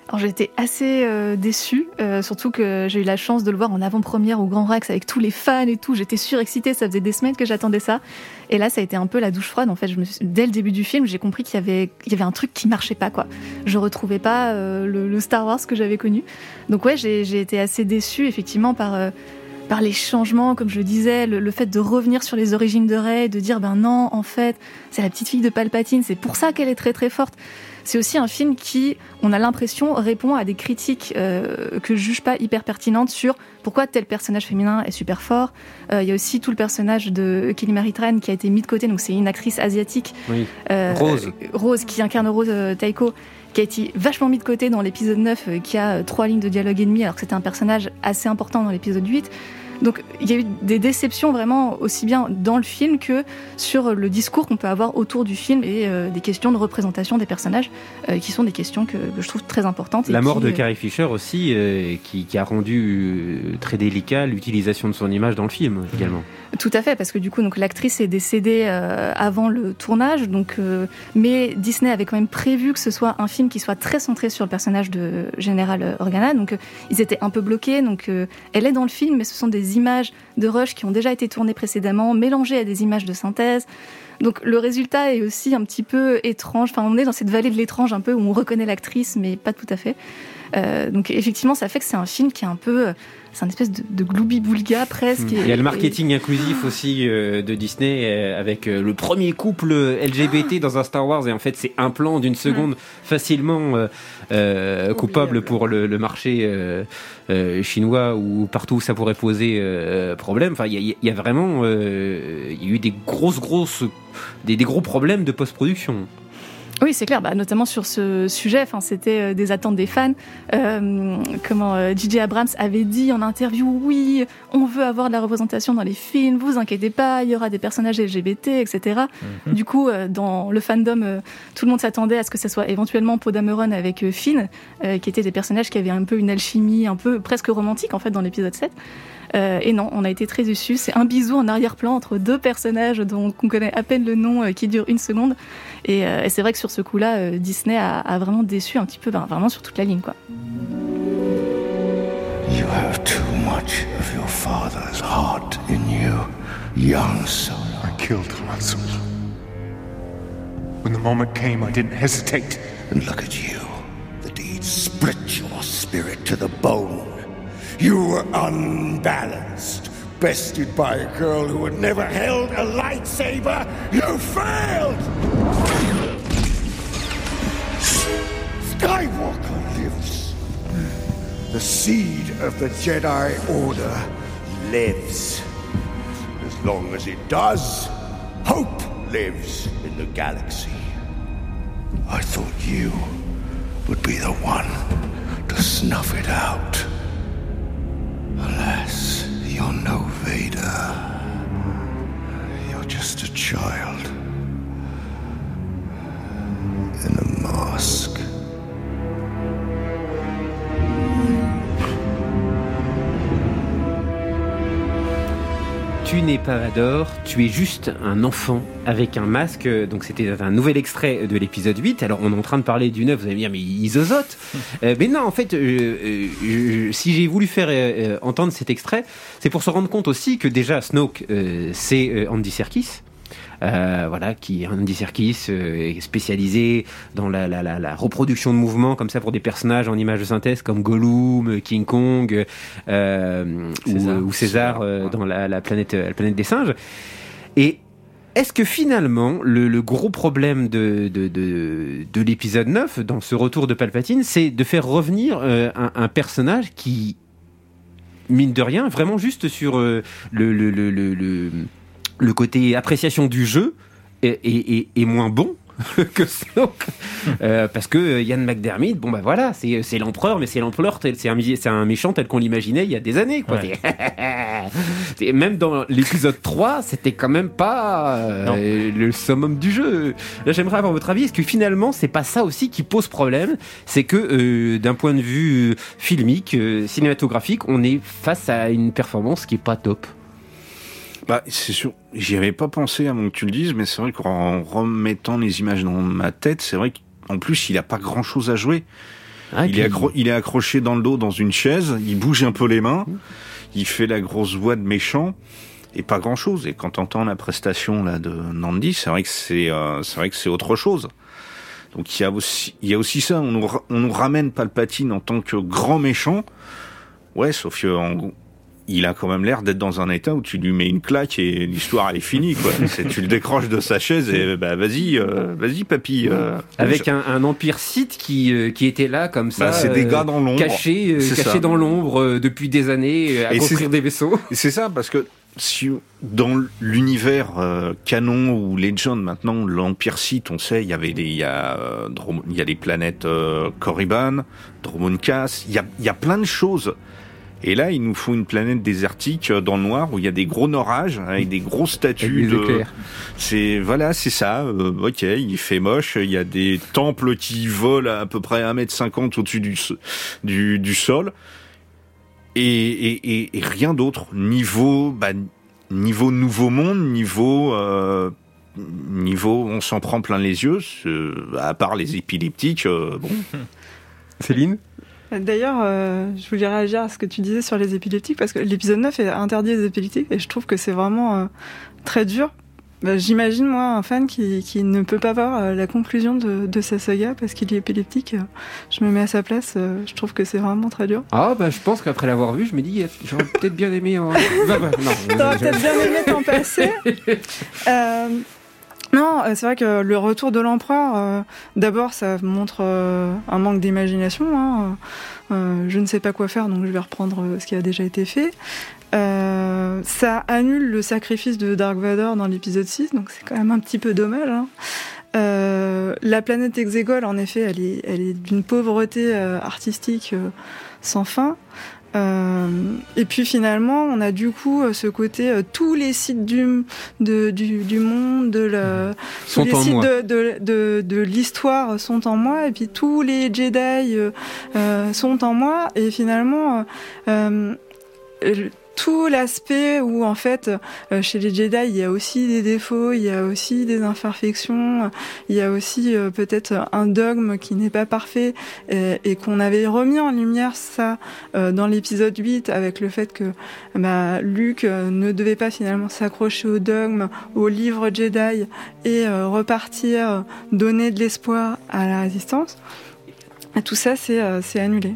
[SPEAKER 10] Alors j'ai été assez euh, déçue, euh, surtout que j'ai eu la chance de le voir en avant-première au Grand Rex avec tous les fans et tout. J'étais surexcitée, ça faisait des semaines que j'attendais ça. Et là, ça a été un peu la douche froide. En fait, je me suis... dès le début du film, j'ai compris qu'il y avait, il y avait un truc qui marchait pas, quoi. Je retrouvais pas euh, le, le Star Wars que j'avais connu. Donc ouais, j'ai, j'ai été assez déçue, effectivement, par... Euh, par les changements, comme je le disais, le, le fait de revenir sur les origines de Rey, de dire ben non, en fait, c'est la petite fille de Palpatine, c'est pour ça qu'elle est très très forte. C'est aussi un film qui, on a l'impression, répond à des critiques euh, que je juge pas hyper pertinentes sur pourquoi tel personnage féminin est super fort. Il euh, y a aussi tout le personnage de Kelly Marie Tran qui a été mis de côté, donc c'est une actrice asiatique.
[SPEAKER 5] Oui.
[SPEAKER 10] Euh,
[SPEAKER 5] Rose.
[SPEAKER 10] Rose, qui incarne Rose euh, Taiko, qui a été vachement mis de côté dans l'épisode neuf, euh, qui a euh, trois lignes de dialogue et demi, alors que c'était un personnage assez important dans l'épisode huit. Donc il y a eu des déceptions vraiment aussi bien dans le film que sur le discours qu'on peut avoir autour du film et euh, des questions de représentation des personnages euh, qui sont des questions que, que je trouve très importantes.
[SPEAKER 5] La
[SPEAKER 10] et
[SPEAKER 5] mort
[SPEAKER 10] qui,
[SPEAKER 5] de
[SPEAKER 10] euh,
[SPEAKER 5] Carrie Fisher aussi, euh, qui, qui a rendu euh, très délicat l'utilisation de son image dans le film également.
[SPEAKER 10] Tout à fait, parce que du coup, donc l'actrice est décédée euh, avant le tournage, donc, euh, mais Disney avait quand même prévu que ce soit un film qui soit très centré sur le personnage de General Organa, donc euh, ils étaient un peu bloqués. Donc, euh, elle est dans le film, mais ce sont des images de Rush qui ont déjà été tournées précédemment, mélangées à des images de synthèse. Donc le résultat est aussi un petit peu étrange. Enfin, on est dans cette vallée de l'étrange un peu où on reconnaît l'actrice, mais pas tout à fait. Euh, donc effectivement, ça fait que c'est un film qui est un peu, c'est un espèce de, de gloubi-boulga presque.
[SPEAKER 5] Il y a le marketing et... inclusif aussi euh, de Disney euh, avec euh, le premier couple L G B T ah dans un Star Wars, et en fait c'est un plan d'une seconde mmh. facilement euh, euh, coupable pour le, le marché euh, euh, chinois ou partout où ça pourrait poser euh, problème. Enfin, il y, y a vraiment, euh, il y a eu des grosses grosses, des, des gros problèmes de post-production.
[SPEAKER 10] Oui, c'est clair. Bah, notamment sur ce sujet, enfin, c'était euh, des attentes des fans. Euh, comment euh, J J Abrams avait dit en interview, oui, on veut avoir de la représentation dans les films. Vous inquiétez pas, il y aura des personnages L G B T, et cetera. Mm-hmm. Du coup, euh, dans le fandom, euh, tout le monde s'attendait à ce que ça soit éventuellement Poe Dameron avec euh, Finn, euh, qui étaient des personnages qui avaient un peu une alchimie, un peu presque romantique en fait dans l'épisode sept. Euh, et non, on a été très déçus. C'est un bisou en arrière-plan entre deux personnages dont on connaît à peine le nom, euh, qui dure une seconde. Et, euh, et c'est vrai que sur ce coup-là, euh, Disney a, a vraiment déçu un petit peu, ben, vraiment sur toute la ligne, quoi.
[SPEAKER 12] You have too much of your father's heart in you, young son.
[SPEAKER 7] I killed Han Solo. When the moment came, I didn't hesitate.
[SPEAKER 12] And look at you. The deed split your spirit to the bone. You were unbalanced, bested by a girl who had never held a lightsaber. You failed! Skywalker lives. The seed of the Jedi Order lives. As long as it does, hope lives in the galaxy. I thought you would be the one to snuff it out. Alas, you're no Vader. You're just a child in a mask.
[SPEAKER 5] Tu n'es pas Vador, tu es juste un enfant avec un masque. Donc c'était un nouvel extrait de l'épisode huit. Alors on est en train de parler du neuf, vous allez me dire mais il zozote. euh, Mais non, en fait, euh, euh, si j'ai voulu faire euh, entendre cet extrait, c'est pour se rendre compte aussi que déjà Snoke, euh, c'est euh, Andy Serkis. Euh, voilà, qui Andy Serkis euh, est spécialisé dans la, la, la, la reproduction de mouvements comme ça pour des personnages en images de synthèse comme Gollum, King Kong euh, César. ou, ou César euh, dans la, la, planète, la planète des singes. Et est-ce que finalement le, le gros problème de, de, de, de l'épisode neuf dans ce retour de Palpatine, c'est de faire revenir euh, un, un personnage qui, mine de rien, vraiment juste sur euh, le, le, le, le, le le côté appréciation du jeu est, est, est, est moins bon que Snoke, euh, parce que Ian McDiarmid, bon bah voilà, c'est, c'est l'empereur, mais c'est l'empereur, tel, c'est, un, c'est un méchant tel qu'on l'imaginait il y a des années, quoi. Ouais. C'est, même dans l'épisode trois, c'était quand même pas euh, le summum du jeu. Là, j'aimerais avoir votre avis. Est-ce que finalement, c'est pas ça aussi qui pose problème? C'est que euh, d'un point de vue filmique, euh, cinématographique, on est face à une performance qui est pas top.
[SPEAKER 11] Bah, c'est sûr, j'y avais pas pensé avant que tu le dises, mais c'est vrai qu'en remettant les images dans ma tête, c'est vrai qu'en plus, il a pas grand chose à jouer. Ah, il, est accro- il est accroché dans le dos dans une chaise, il bouge un peu les mains, il fait la grosse voix de méchant et pas grand chose. Et quand t'entends la prestation là de Nandi, c'est vrai que c'est euh, c'est vrai que c'est autre chose. Donc il y a aussi il y a aussi ça, on nous, on nous ramène Palpatine en tant que grand méchant. Ouais, sauf que en, il a quand même l'air d'être dans un état où tu lui mets une claque et l'histoire elle est finie quoi. C'est, tu le décroches de sa chaise et bah vas-y, euh, vas-y papy. Euh,
[SPEAKER 5] Avec un, un empire Sith qui euh, qui était là comme ça,
[SPEAKER 11] bah, c'est des gars dans l'ombre,
[SPEAKER 5] cachés, euh, cachés dans l'ombre euh, depuis des années à et construire des vaisseaux.
[SPEAKER 11] Et c'est ça parce que si dans l'univers euh, canon ou Legend maintenant, l'empire Sith, on sait, il y avait des, il y a, euh, il y a les planètes euh, Korriban, Dromund Kaas, il y a, il y a plein de choses. Et là, il nous faut une planète désertique dans le noir où il y a des gros orages avec des grosses statues de. Éclairs. C'est voilà, c'est ça. Euh, ok, il fait moche. Il y a des temples qui volent à, à peu près un mètre cinquante au-dessus du du, du sol. Et, et, et, et rien d'autre. Niveau bah, niveau nouveau monde, niveau euh, niveau on s'en prend plein les yeux. À part les épileptiques, euh, bon.
[SPEAKER 5] Céline.
[SPEAKER 15] D'ailleurs, euh, je voulais réagir à ce que tu disais sur les épileptiques, parce que l'épisode neuf est interdit les épileptiques, et je trouve que c'est vraiment euh, très dur. Bah, j'imagine, moi, un fan qui, qui ne peut pas voir euh, la conclusion de, de sa saga, parce qu'il est épileptique. Euh, je me mets à sa place, euh, je trouve que c'est vraiment très dur.
[SPEAKER 5] Ah, bah je pense qu'après l'avoir vu, je me dis, j'aurais peut-être bien aimé... Hein. bah, bah, non,
[SPEAKER 15] T'aurais peut-être bien aimé t'en passer. euh... Non, c'est vrai que le retour de l'empereur, euh, d'abord, ça montre euh, un manque d'imagination. Hein. Euh, je ne sais pas quoi faire, donc je vais reprendre ce qui a déjà été fait. Euh, ça annule le sacrifice de Dark Vador dans l'épisode six, donc c'est quand même un petit peu dommage. Hein. Euh, la planète Exegol, en effet, elle est, elle est d'une pauvreté euh, artistique euh, sans fin. Euh, et puis finalement, on a du coup ce côté euh, tous les sites du de, du, du monde, de la, tous les sites de, de, de, de l'histoire sont en moi, et puis tous les Jedi euh, euh, sont en moi, et finalement euh, euh, tout l'aspect où en fait euh, chez les Jedi il y a aussi des défauts, il y a aussi des imperfections, il y a aussi euh, peut-être un dogme qui n'est pas parfait, et, et qu'on avait remis en lumière ça euh, dans l'épisode huit avec le fait que bah, Luke euh, ne devait pas finalement s'accrocher au dogme, au livre Jedi, et euh, repartir, euh, donner de l'espoir à la résistance. Et tout ça c'est, euh, c'est annulé.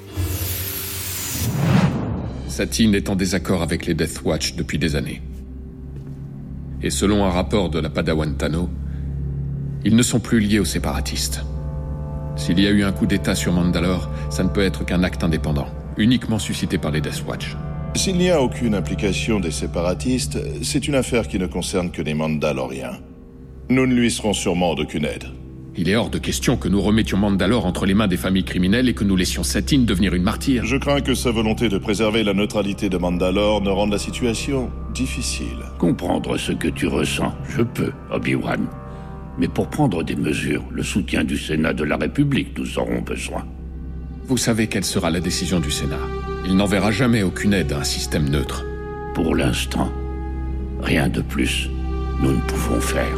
[SPEAKER 20] Satine est en désaccord avec les Death Watch depuis des années. Et selon un rapport de la Padawan Tano, ils ne sont plus liés aux séparatistes. S'il y a eu un coup d'État sur Mandalore, ça ne peut être qu'un acte indépendant, uniquement suscité par les Death Watch.
[SPEAKER 22] S'il n'y a aucune implication des séparatistes, c'est une affaire qui ne concerne que les Mandaloriens. Nous ne lui serons sûrement d'aucune aide.
[SPEAKER 20] Il est hors de question que nous remettions Mandalore entre les mains des familles criminelles et que nous laissions Satine devenir une martyre.
[SPEAKER 22] Je crains que sa volonté de préserver la neutralité de Mandalore ne rende la situation difficile.
[SPEAKER 23] Comprendre ce que tu ressens, je peux, Obi-Wan. Mais pour prendre des mesures, le soutien du Sénat de la République, nous aurons besoin.
[SPEAKER 20] Vous savez quelle sera la décision du Sénat. Il n'enverra jamais aucune aide à un système neutre.
[SPEAKER 23] Pour l'instant, rien de plus nous ne pouvons faire.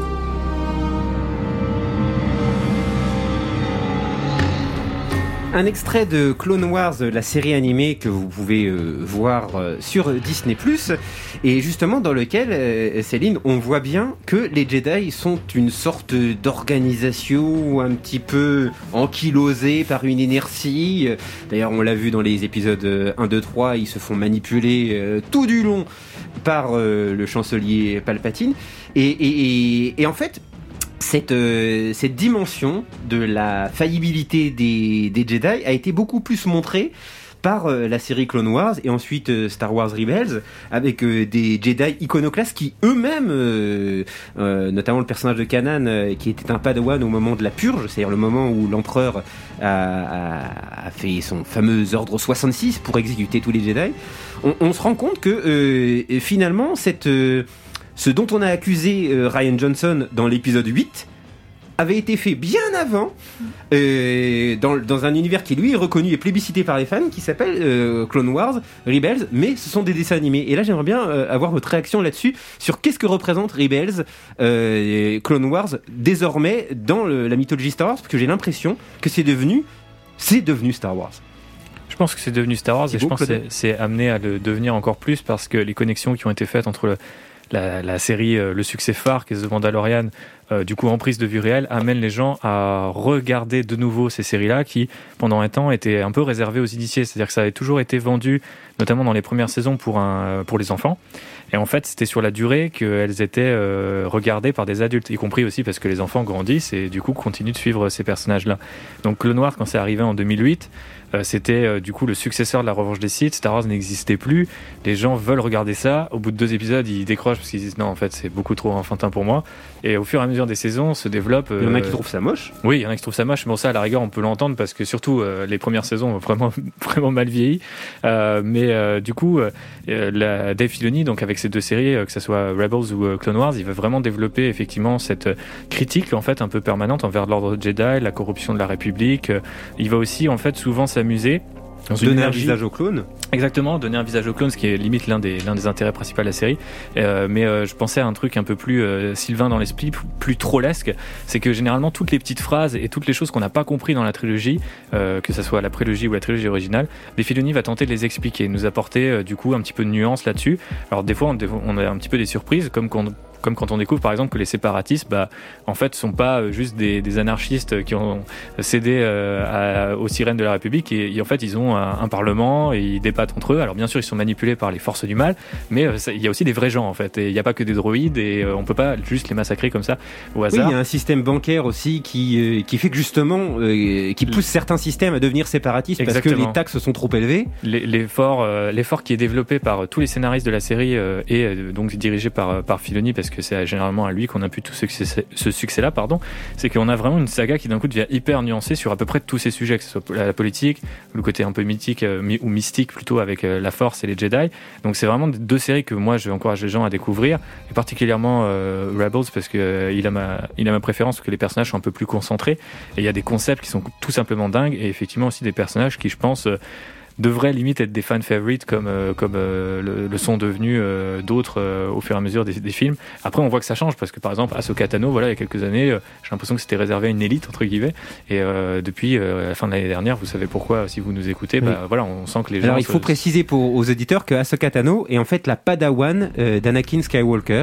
[SPEAKER 5] Un extrait de Clone Wars, la série animée que vous pouvez euh, voir euh, sur Disney plus, et justement dans lequel, euh, Céline, on voit bien que les Jedi sont une sorte d'organisation un petit peu ankylosée par une inertie. D'ailleurs, on l'a vu dans les épisodes un, deux, trois, ils se font manipuler euh, tout du long par euh, le chancelier Palpatine. Et, et, et, et en fait... Cette, euh, cette dimension de la faillibilité des, des Jedi a été beaucoup plus montrée par euh, la série Clone Wars et ensuite euh, Star Wars Rebels, avec euh, des Jedi iconoclastes qui eux-mêmes, euh, euh, notamment le personnage de Kanan, euh, qui était un Padawan au moment de la purge, c'est-à-dire le moment où l'empereur a, a, a fait son fameux ordre soixante-six pour exécuter tous les Jedi, on, on se rend compte que euh, finalement cette... Euh, ce dont on a accusé euh, Rian Johnson dans l'épisode huit avait été fait bien avant euh, dans, dans un univers qui lui est reconnu et plébiscité par les fans, qui s'appelle euh, Clone Wars Rebels, mais ce sont des dessins animés. Et là j'aimerais bien euh, avoir votre réaction là-dessus, sur qu'est-ce que représente Rebels, euh, Clone Wars désormais dans le, la mythologie Star Wars, parce que j'ai l'impression que c'est devenu c'est devenu Star Wars.
[SPEAKER 9] Je pense que c'est devenu Star Wars, et je pense que c'est, c'est amené à le devenir encore plus, parce que les connexions qui ont été faites entre le, la, la série, euh, le succès phare qui est The Mandalorian, euh, du coup en prise de vue réelle, amène les gens à regarder de nouveau ces séries-là qui, pendant un temps, étaient un peu réservées aux initiés. C'est-à-dire que ça avait toujours été vendu, notamment dans les premières saisons, pour, un, pour les enfants. Et en fait, c'était sur la durée qu'elles étaient euh, regardées par des adultes, y compris aussi parce que les enfants grandissent et du coup continuent de suivre ces personnages-là. Donc Clone Wars, quand c'est arrivé en deux mille huit, euh, c'était euh, du coup le successeur de la Revanche des Sith. Star Wars n'existait plus. Les gens veulent regarder ça. Au bout de deux épisodes, ils décrochent parce qu'ils disent non, en fait, c'est beaucoup trop enfantin pour moi. Et au fur et à mesure des saisons, se développe. Euh,
[SPEAKER 5] il y en a qui trouvent ça moche.
[SPEAKER 9] Oui, il y en a qui trouvent ça moche. Mais bon, ça, à la rigueur, on peut l'entendre parce que surtout euh, les premières saisons ont vraiment, vraiment mal vieilli. Euh, mais euh, du coup, euh, la Dave Filoni, donc avec ces deux séries, euh, que ce soit Rebels ou euh, Clone Wars, il veut vraiment développer effectivement cette critique en fait un peu permanente envers l'ordre Jedi, la corruption de la République. Euh, il va aussi en fait souvent s'amuser.
[SPEAKER 5] Donner un visage aux clones.
[SPEAKER 9] Exactement, donner un visage aux clones, ce qui est limite l'un des, l'un des intérêts principaux de la série. Euh, mais euh, je pensais à un truc un peu plus euh, Sylvain dans l'esprit, plus trollesque. C'est que généralement, toutes les petites phrases et toutes les choses qu'on n'a pas compris dans la trilogie, euh, que ce soit la prélogie ou la trilogie originale, Dave Filoni va tenter de les expliquer, nous apporter euh, du coup un petit peu de nuance là-dessus. Alors des fois, on, on a un petit peu des surprises, comme quand Comme quand on découvre par exemple que les séparatistes, bah, en fait, sont pas juste des, des anarchistes qui ont cédé euh, à, aux sirènes de la République, et, et en fait, ils ont un, un parlement et ils débattent entre eux. Alors bien sûr, ils sont manipulés par les forces du mal, mais euh, ça, il y a aussi des vrais gens en fait. Et il n'y a pas que des droïdes, et euh, on peut pas juste les massacrer comme ça au hasard.
[SPEAKER 5] Oui, il y a un système bancaire aussi qui euh, qui fait que justement, euh, qui pousse certains systèmes à devenir séparatistes. Exactement. Parce que les taxes sont trop élevées.
[SPEAKER 9] L'effort, euh, l'effort qui est développé par tous les scénaristes de la série euh, est euh, donc dirigé par par Filoni, parce que c'est généralement à lui qu'on a pu tout ce succès, ce succès-là, pardon. C'est qu'on a vraiment une saga qui d'un coup devient hyper nuancée sur à peu près tous ces sujets, que ce soit la politique, le côté un peu mythique euh, ou mystique plutôt avec euh, la Force et les Jedi. Donc c'est vraiment deux séries que moi je encourage les gens à découvrir, et particulièrement euh, Rebels, parce que euh, il a ma il a ma préférence, parce que les personnages sont un peu plus concentrés et il y a des concepts qui sont tout simplement dingues, et effectivement aussi des personnages qui, je pense, euh, devraient limite être des fan favorites comme euh, comme euh, le, le sont devenus euh, d'autres euh, au fur et à mesure des, des films. Après, on voit que ça change, parce que par exemple Ahsoka Tano, voilà, il y a quelques années, euh, j'ai l'impression que c'était réservé à une élite entre guillemets, et euh, depuis euh, la fin de l'année dernière, vous savez pourquoi, si vous nous écoutez, bah oui. Voilà, on sent que les gens.
[SPEAKER 5] Alors il faut se... préciser pour aux auditeurs que Ahsoka Tano est en fait la Padawan euh, d'Anakin Skywalker.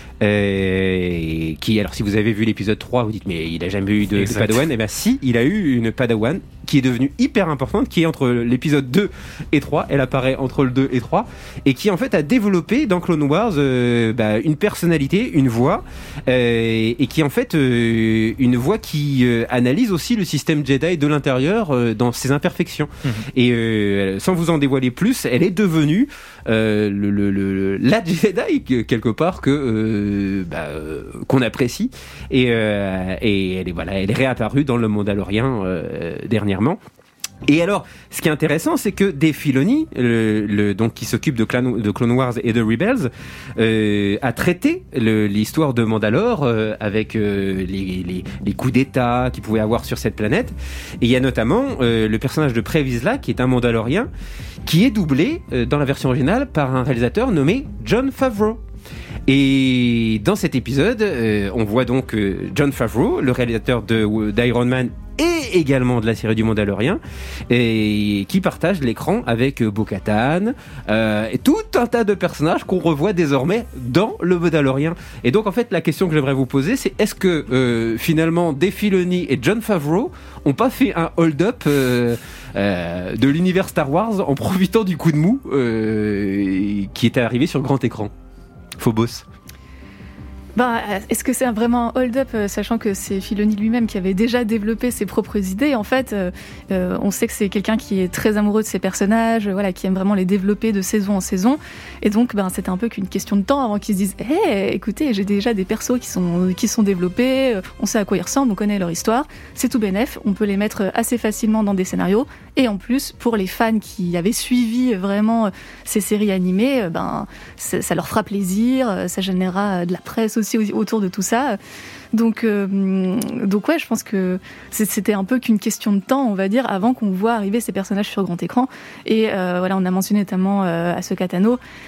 [SPEAKER 5] Euh, qui, alors si vous avez vu l'épisode trois, vous dites mais il a jamais eu de, de Padawan. Et ben si, il a eu une Padawan qui est devenue hyper importante, qui est entre l'épisode deux et trois. Elle apparaît entre le deux et trois, et qui en fait a développé dans Clone Wars euh, bah, une personnalité, une voix, euh, et qui est en fait euh, une voix qui euh, analyse aussi le système Jedi de l'intérieur euh, dans ses imperfections. Mmh. Et euh, sans vous en dévoiler plus, elle est devenue euh, le, le, le, la Jedi quelque part que euh, bah, euh, qu'on apprécie, et, euh, et elle est voilà, elle est réapparue dans le Mandalorian euh, dernièrement. Et alors, ce qui est intéressant, c'est que Dave Filoni, le, le, donc qui s'occupe de, Clan, de Clone Wars et de Rebels, euh, a traité le, l'histoire de Mandalore euh, avec euh, les, les, les coups d'État qu'il pouvait avoir sur cette planète. Et il y a notamment euh, le personnage de Pre Vizsla, qui est un Mandalorien, qui est doublé euh, dans la version originale par un réalisateur nommé Jon Favreau. Et dans cet épisode, euh, on voit donc euh, Jon Favreau, le réalisateur de, d'Iron Man et également de la série du Mandalorian, et qui partage l'écran avec euh, Bo-Katan euh, et tout un tas de personnages qu'on revoit désormais dans le Mandalorian. Et donc en fait, la question que j'aimerais vous poser, c'est est-ce que euh, finalement Dave Filoni et Jon Favreau ont pas fait un hold-up euh, euh, de l'univers Star Wars en profitant du coup de mou euh, qui était arrivé sur le grand écran? Phobos.
[SPEAKER 10] Bah, est-ce que c'est vraiment un hold-up, sachant que c'est Filoni lui-même qui avait déjà développé ses propres idées? En fait, euh, euh, on sait que c'est quelqu'un qui est très amoureux de ses personnages, voilà, qui aime vraiment les développer de saison en saison. Et donc, ben, c'était un peu qu'une question de temps avant qu'ils se disent hey, « Hé, écoutez, j'ai déjà des persos qui sont, qui sont développés, on sait à quoi ils ressemblent, on connaît leur histoire, c'est tout bénef, on peut les mettre assez facilement dans des scénarios. Et en plus, pour les fans qui avaient suivi vraiment ces séries animées, ben, ça, ça leur fera plaisir, ça générera de la presse aussi autour de tout ça. Donc, euh, donc ouais, je pense que c'était un peu qu'une question de temps, on va dire, avant qu'on voit arriver ces personnages sur grand écran. Et euh, voilà, on a mentionné notamment euh, Ahsoka Tano.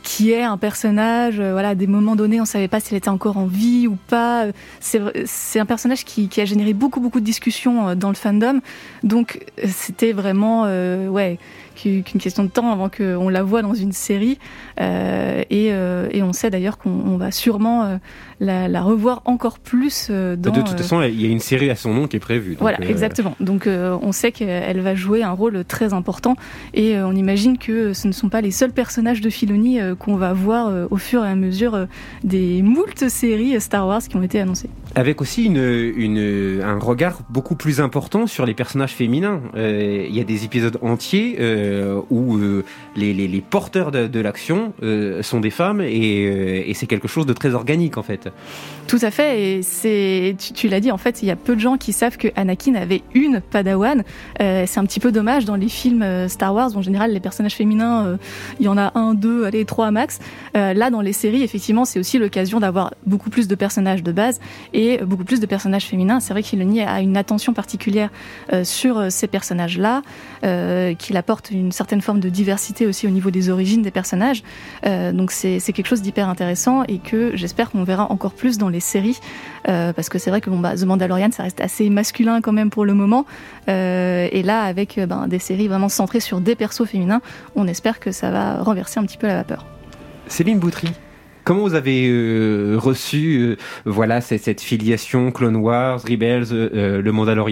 [SPEAKER 10] qui est un personnage, euh, voilà, à des moments donnés, on savait pas s'il était encore en vie ou pas. C'est, c'est un personnage qui, qui a généré beaucoup, beaucoup de discussions euh, dans le fandom. Donc, c'était vraiment, euh, ouais, qu'une question de temps avant qu'on la voie dans une série. Euh, et, euh, et on sait d'ailleurs qu'on on va sûrement euh, la, la revoir encore plus euh, dans...
[SPEAKER 5] De toute façon, il y a une série à son nom qui est prévue. Donc,
[SPEAKER 10] voilà,
[SPEAKER 5] euh...
[SPEAKER 10] exactement. Donc, euh, on sait qu'elle va jouer un rôle très important. Et euh, on imagine que ce ne sont pas les seuls personnages de Filoni euh, qu'on va voir euh, au fur et à mesure euh, des moultes séries Star Wars qui ont été annoncées.
[SPEAKER 5] Avec aussi une, une, un regard beaucoup plus important sur les personnages féminins. Euh, il y a des épisodes entiers euh, où euh, les, les, les porteurs de, de l'action euh, sont des femmes et, euh, et c'est quelque chose de très organique en fait.
[SPEAKER 10] Tout à fait, et c'est, tu, tu l'as dit, en fait, il y a peu de gens qui savent que Anakin avait une Padawan. Euh, c'est un petit peu dommage dans les films Star Wars, en général, les personnages féminins, euh, il y en a un, deux, allez, trois max. Euh, là, dans les séries, effectivement, c'est aussi l'occasion d'avoir beaucoup plus de personnages de base et beaucoup plus de personnages féminins. C'est vrai qu'il a une attention particulière euh, sur ces personnages-là, euh, qu'il apporte une certaine forme de diversité aussi au niveau des origines des personnages. Euh, donc c'est, c'est quelque chose d'hyper intéressant et que j'espère qu'on verra encore plus dans les séries, euh, parce que c'est vrai que bon, bah, The Mandalorian, ça reste assez masculin quand même pour le moment. Euh, et là, avec ben, des séries vraiment centrées sur des persos féminins, on espère que ça va renverser un petit peu la vapeur.
[SPEAKER 5] Céline Boutry, comment vous avez euh, reçu euh, voilà, cette, cette filiation Clone Wars, Rebels, euh, le Mandalorian ?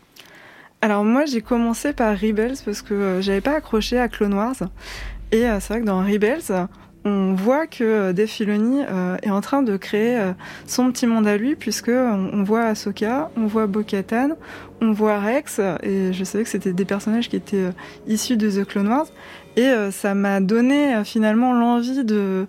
[SPEAKER 15] Alors moi, j'ai commencé par Rebels parce que euh, j'avais pas accroché à Clone Wars. Et euh, c'est vrai que dans Rebels, on voit que euh, Dave Filoni euh, est en train de créer euh, son petit monde à lui, puisque on, on voit Ahsoka, on voit Bo-Katan, on voit Rex, et je savais que c'était des personnages qui étaient euh, issus de The Clone Wars. Et euh, ça m'a donné euh, finalement l'envie de,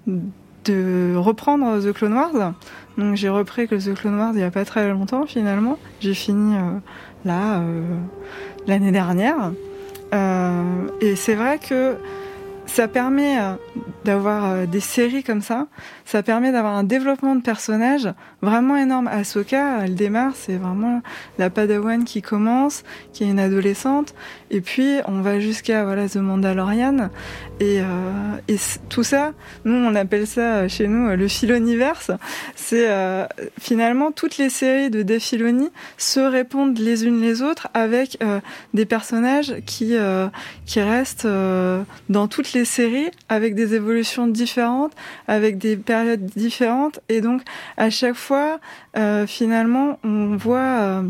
[SPEAKER 15] de reprendre The Clone Wars. Donc j'ai repris que The Clone Wars il y a pas très longtemps finalement. J'ai fini euh, là euh, l'année dernière. Euh, et c'est vrai que ça permet d'avoir des séries comme ça, ça permet d'avoir un développement de personnages vraiment énorme. Ahsoka, elle démarre, c'est vraiment la Padawan qui commence, qui est une adolescente, et puis on va jusqu'à voilà The Mandalorian, et, euh, et tout ça, nous on appelle ça chez nous le Filoniverse. C'est euh, finalement toutes les séries de Dave Filoni se répondent les unes les autres avec euh, des personnages qui euh, qui restent euh, dans toutes les séries avec des évolutions différentes, avec des périodes différentes, et donc à chaque fois euh, finalement on voit euh,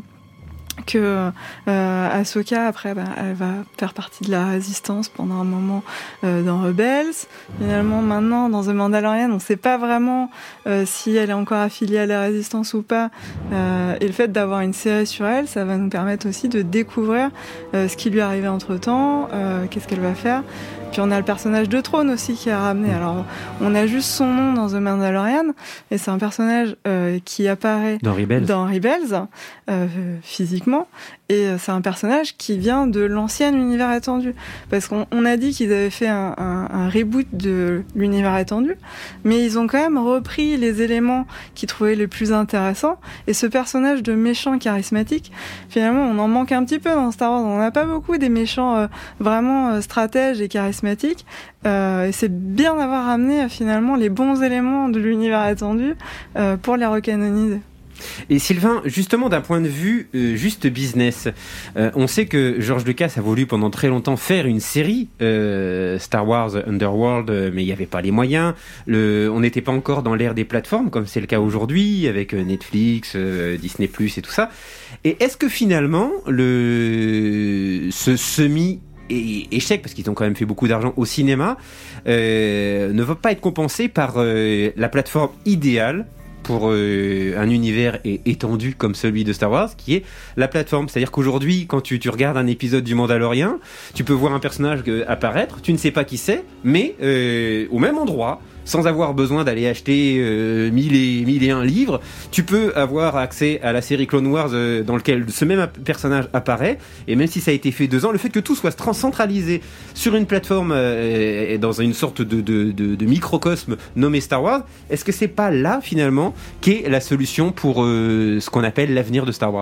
[SPEAKER 15] que euh, Ahsoka après bah, elle va faire partie de la résistance pendant un moment euh, dans Rebels. Finalement maintenant dans The Mandalorian on sait pas vraiment euh, si elle est encore affiliée à la résistance ou pas, euh, et le fait d'avoir une série sur elle, ça va nous permettre aussi de découvrir euh, ce qui lui est arrivé entre temps, euh, qu'est-ce qu'elle va faire. Puis on a le personnage de Thrawn aussi qui est ramené. Alors on a juste son nom dans The Mandalorian, et c'est un personnage euh, qui apparaît
[SPEAKER 5] dans Rebels,
[SPEAKER 15] dans Rebels euh, physiquement, et c'est un personnage qui vient de l'ancien univers étendu. Parce qu'on on a dit qu'ils avaient fait un, un, un reboot de l'univers étendu, mais ils ont quand même repris les éléments qu'ils trouvaient les plus intéressants. Et ce personnage de méchant charismatique, finalement on en manque un petit peu dans Star Wars. On n'a pas beaucoup des méchants euh, vraiment euh, stratèges et charismatiques. Euh, et c'est bien d'avoir ramené euh, finalement les bons éléments de l'univers étendu euh, pour les recanoniser.
[SPEAKER 5] Et Sylvain, justement d'un point de vue euh, juste business, euh, on sait que George Lucas a voulu pendant très longtemps faire une série euh, Star Wars Underworld, euh, mais il n'y avait pas les moyens. Le, on n'était pas encore dans l'ère des plateformes comme c'est le cas aujourd'hui avec euh, Netflix, euh, Disney plus et tout ça. Et est-ce que finalement le ce semi et échec, parce qu'ils ont quand même fait beaucoup d'argent au cinéma, euh, ne va pas être compensé par euh, la plateforme idéale pour euh, un univers étendu comme celui de Star Wars, qui est la plateforme. C'est-à-dire qu'aujourd'hui, quand tu, tu regardes un épisode du Mandalorian, tu peux voir un personnage apparaître, tu ne sais pas qui c'est, mais euh, au même endroit, sans avoir besoin d'aller acheter euh, mille et, mille et un livres, tu peux avoir accès à la série Clone Wars euh, dans lequel ce même personnage apparaît, et même si ça a été fait deux ans, le fait que tout soit centralisé sur une plateforme euh, et dans une sorte de, de, de, de microcosme nommé Star Wars, est-ce que c'est pas là finalement qu'est la solution pour euh, ce qu'on appelle l'avenir de Star Wars ?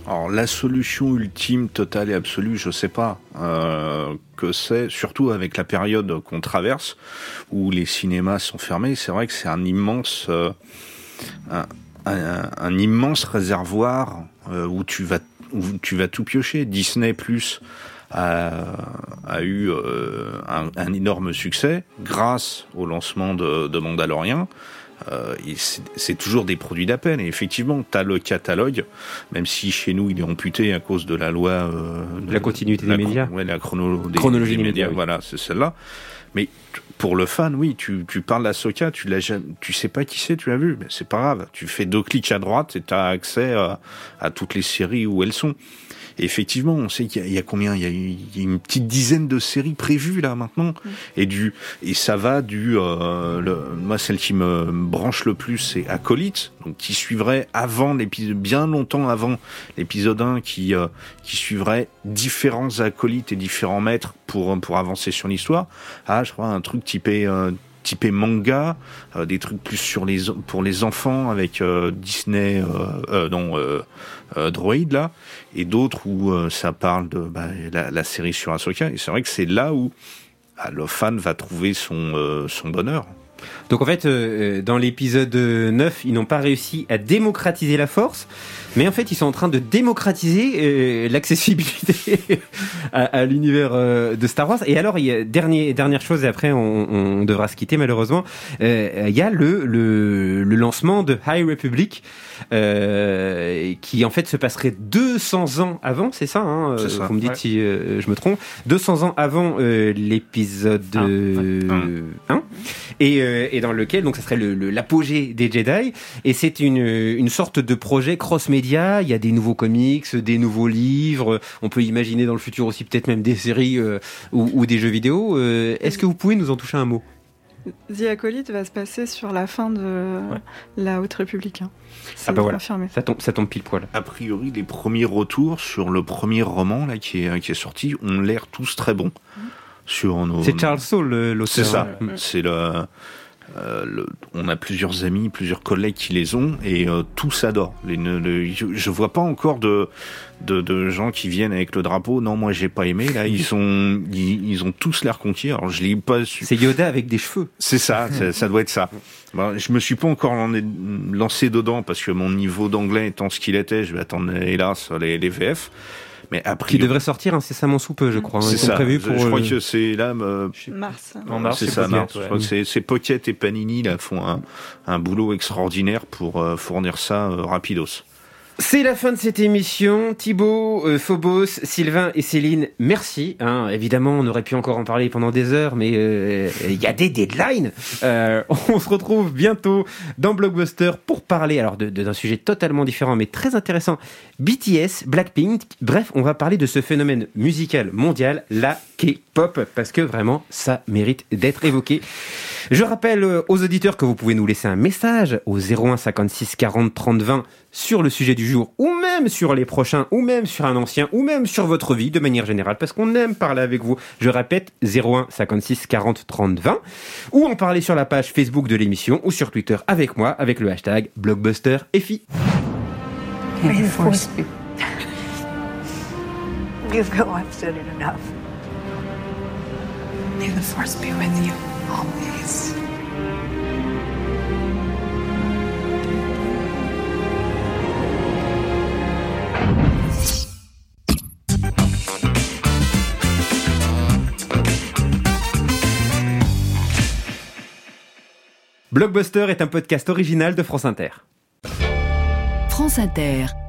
[SPEAKER 11] Alors la solution ultime, totale et absolue, je sais pas euh, que c'est, surtout avec la période qu'on traverse, où les cinémas sont fermés. C'est vrai que c'est un immense, euh, un, un, un immense réservoir euh, où tu vas, où tu vas tout piocher. Disney Plus a, a eu euh, un, un énorme succès grâce au lancement de, de Mandalorian. Euh, c'est, c'est toujours des produits d'appel et effectivement t'as le catalogue, même si chez nous il est amputé à cause de la loi euh, de
[SPEAKER 5] la continuité
[SPEAKER 11] la,
[SPEAKER 5] des médias,
[SPEAKER 11] ouais, la chrono, des,
[SPEAKER 5] chronologie
[SPEAKER 11] des,
[SPEAKER 5] des
[SPEAKER 11] médias,
[SPEAKER 5] médias, oui.
[SPEAKER 11] Voilà, c'est celle-là. Mais t- pour le fan, oui, tu, tu parles d'Ahsoka, tu l'as jamais, tu sais pas qui c'est, tu l'as vu, mais c'est pas grave. Tu fais deux clics à droite et t'as accès à, à toutes les séries où elles sont. Et effectivement, on sait qu'il y a, il y a combien, il y a, il y a une petite dizaine de séries prévues là maintenant, mmh. et du et ça va du, euh, le, moi celle qui me branche le plus c'est Acolyte, donc qui suivrait avant l'épisode, bien longtemps avant l'épisode un, qui euh, qui suivrait différents acolytes et différents maîtres pour pour avancer sur l'histoire. Ah, je crois un truc typé euh, typé manga, euh, des trucs plus sur les pour les enfants avec euh, Disney, euh, euh, non. Euh, Euh, Droid là, et d'autres où euh, ça parle de bah, la, la série sur Ahsoka, et c'est vrai que c'est là où bah, le fan va trouver son, euh, son bonheur.
[SPEAKER 5] Donc en fait, euh, dans l'épisode neuf, ils n'ont pas réussi à démocratiser la force, mais en fait, ils sont en train de démocratiser euh, l'accessibilité à, à l'univers euh, de Star Wars. Et alors, il y a dernier, dernière chose, et après, on, on devra se quitter malheureusement. Euh, il y a le, le, le lancement de High Republic, euh, qui en fait se passerait deux cents ans avant, c'est ça, hein,
[SPEAKER 11] c'est ça.
[SPEAKER 5] Vous me dites
[SPEAKER 11] ouais.
[SPEAKER 5] si euh, je me trompe. deux cents ans avant euh, l'épisode un, euh, un. Et, euh, et dans lequel donc ça serait le, le, l'apogée des Jedi, et c'est une, une sorte de projet cross-média. Il y a des nouveaux comics, des nouveaux livres, on peut imaginer dans le futur aussi peut-être même des séries euh, ou, ou des jeux vidéo. Euh, est-ce que vous pouvez nous en toucher un mot?
[SPEAKER 15] The Acolyte va se passer sur la fin de ouais. la Haute République. Hein.
[SPEAKER 5] Ah bah voilà, ça tombe, ça tombe pile poil.
[SPEAKER 11] A priori, les premiers retours sur le premier roman là qui est, qui est sorti ont l'air tous très bons. Mmh. Sur nos...
[SPEAKER 5] C'est Charles Soule l'auteur.
[SPEAKER 11] C'est ça. Ouais. C'est le, euh, le. On a plusieurs amis, plusieurs collègues qui les ont et euh, tous adorent. Les, le, je, je vois pas encore de, de de gens qui viennent avec le drapeau. Non, moi j'ai pas aimé. Là, ils sont ils, ils ont tous l'air conquis. Alors je l'ai pas su.
[SPEAKER 5] C'est Yoda avec des cheveux.
[SPEAKER 11] C'est ça. ça, ça doit être ça. Bon, je me suis pas encore lancé dedans parce que mon niveau d'anglais étant ce qu'il était, je vais attendre hélas les, les V F. Mais après,
[SPEAKER 5] qui devrait sortir incessamment sous peu, je crois.
[SPEAKER 11] C'est
[SPEAKER 5] Ils
[SPEAKER 11] ça.
[SPEAKER 5] prévu pour
[SPEAKER 11] je crois
[SPEAKER 5] euh...
[SPEAKER 11] que c'est là. Euh,
[SPEAKER 15] mars.
[SPEAKER 9] En mars,
[SPEAKER 11] c'est,
[SPEAKER 9] c'est
[SPEAKER 11] ça.
[SPEAKER 9] Pocket,
[SPEAKER 11] Mars.
[SPEAKER 9] Ouais.
[SPEAKER 11] Je crois que c'est, c'est Pocket et Panini là font un, un boulot extraordinaire pour euh, fournir ça euh, rapidos.
[SPEAKER 5] C'est la fin de cette émission. Thibaut, euh, Phobos, Sylvain et Céline, merci. Hein, évidemment, on aurait pu encore en parler pendant des heures, mais il euh, y a des deadlines. Euh, on se retrouve bientôt dans Blockbuster pour parler alors de, de, d'un sujet totalement différent, mais très intéressant. B T S, Blackpink. Bref, on va parler de ce phénomène musical mondial, la K-pop, parce que vraiment, ça mérite d'être évoqué. Je rappelle aux auditeurs que vous pouvez nous laisser un message au zéro un cinquante-six quarante trente vingt sur le sujet du jour, ou même sur les prochains, ou même sur un ancien, ou même sur votre vie de manière générale, parce qu'on aime parler avec vous. Je répète, zéro un cinquante-six quarante trente vingt, ou en parler sur la page Facebook de l'émission, ou sur Twitter avec moi, avec le hashtag BlockbusterFI.
[SPEAKER 1] May the force be. You feel I've said it enough. May the force be with you always.
[SPEAKER 5] Blockbuster est un podcast original de France Inter.
[SPEAKER 6] France Inter.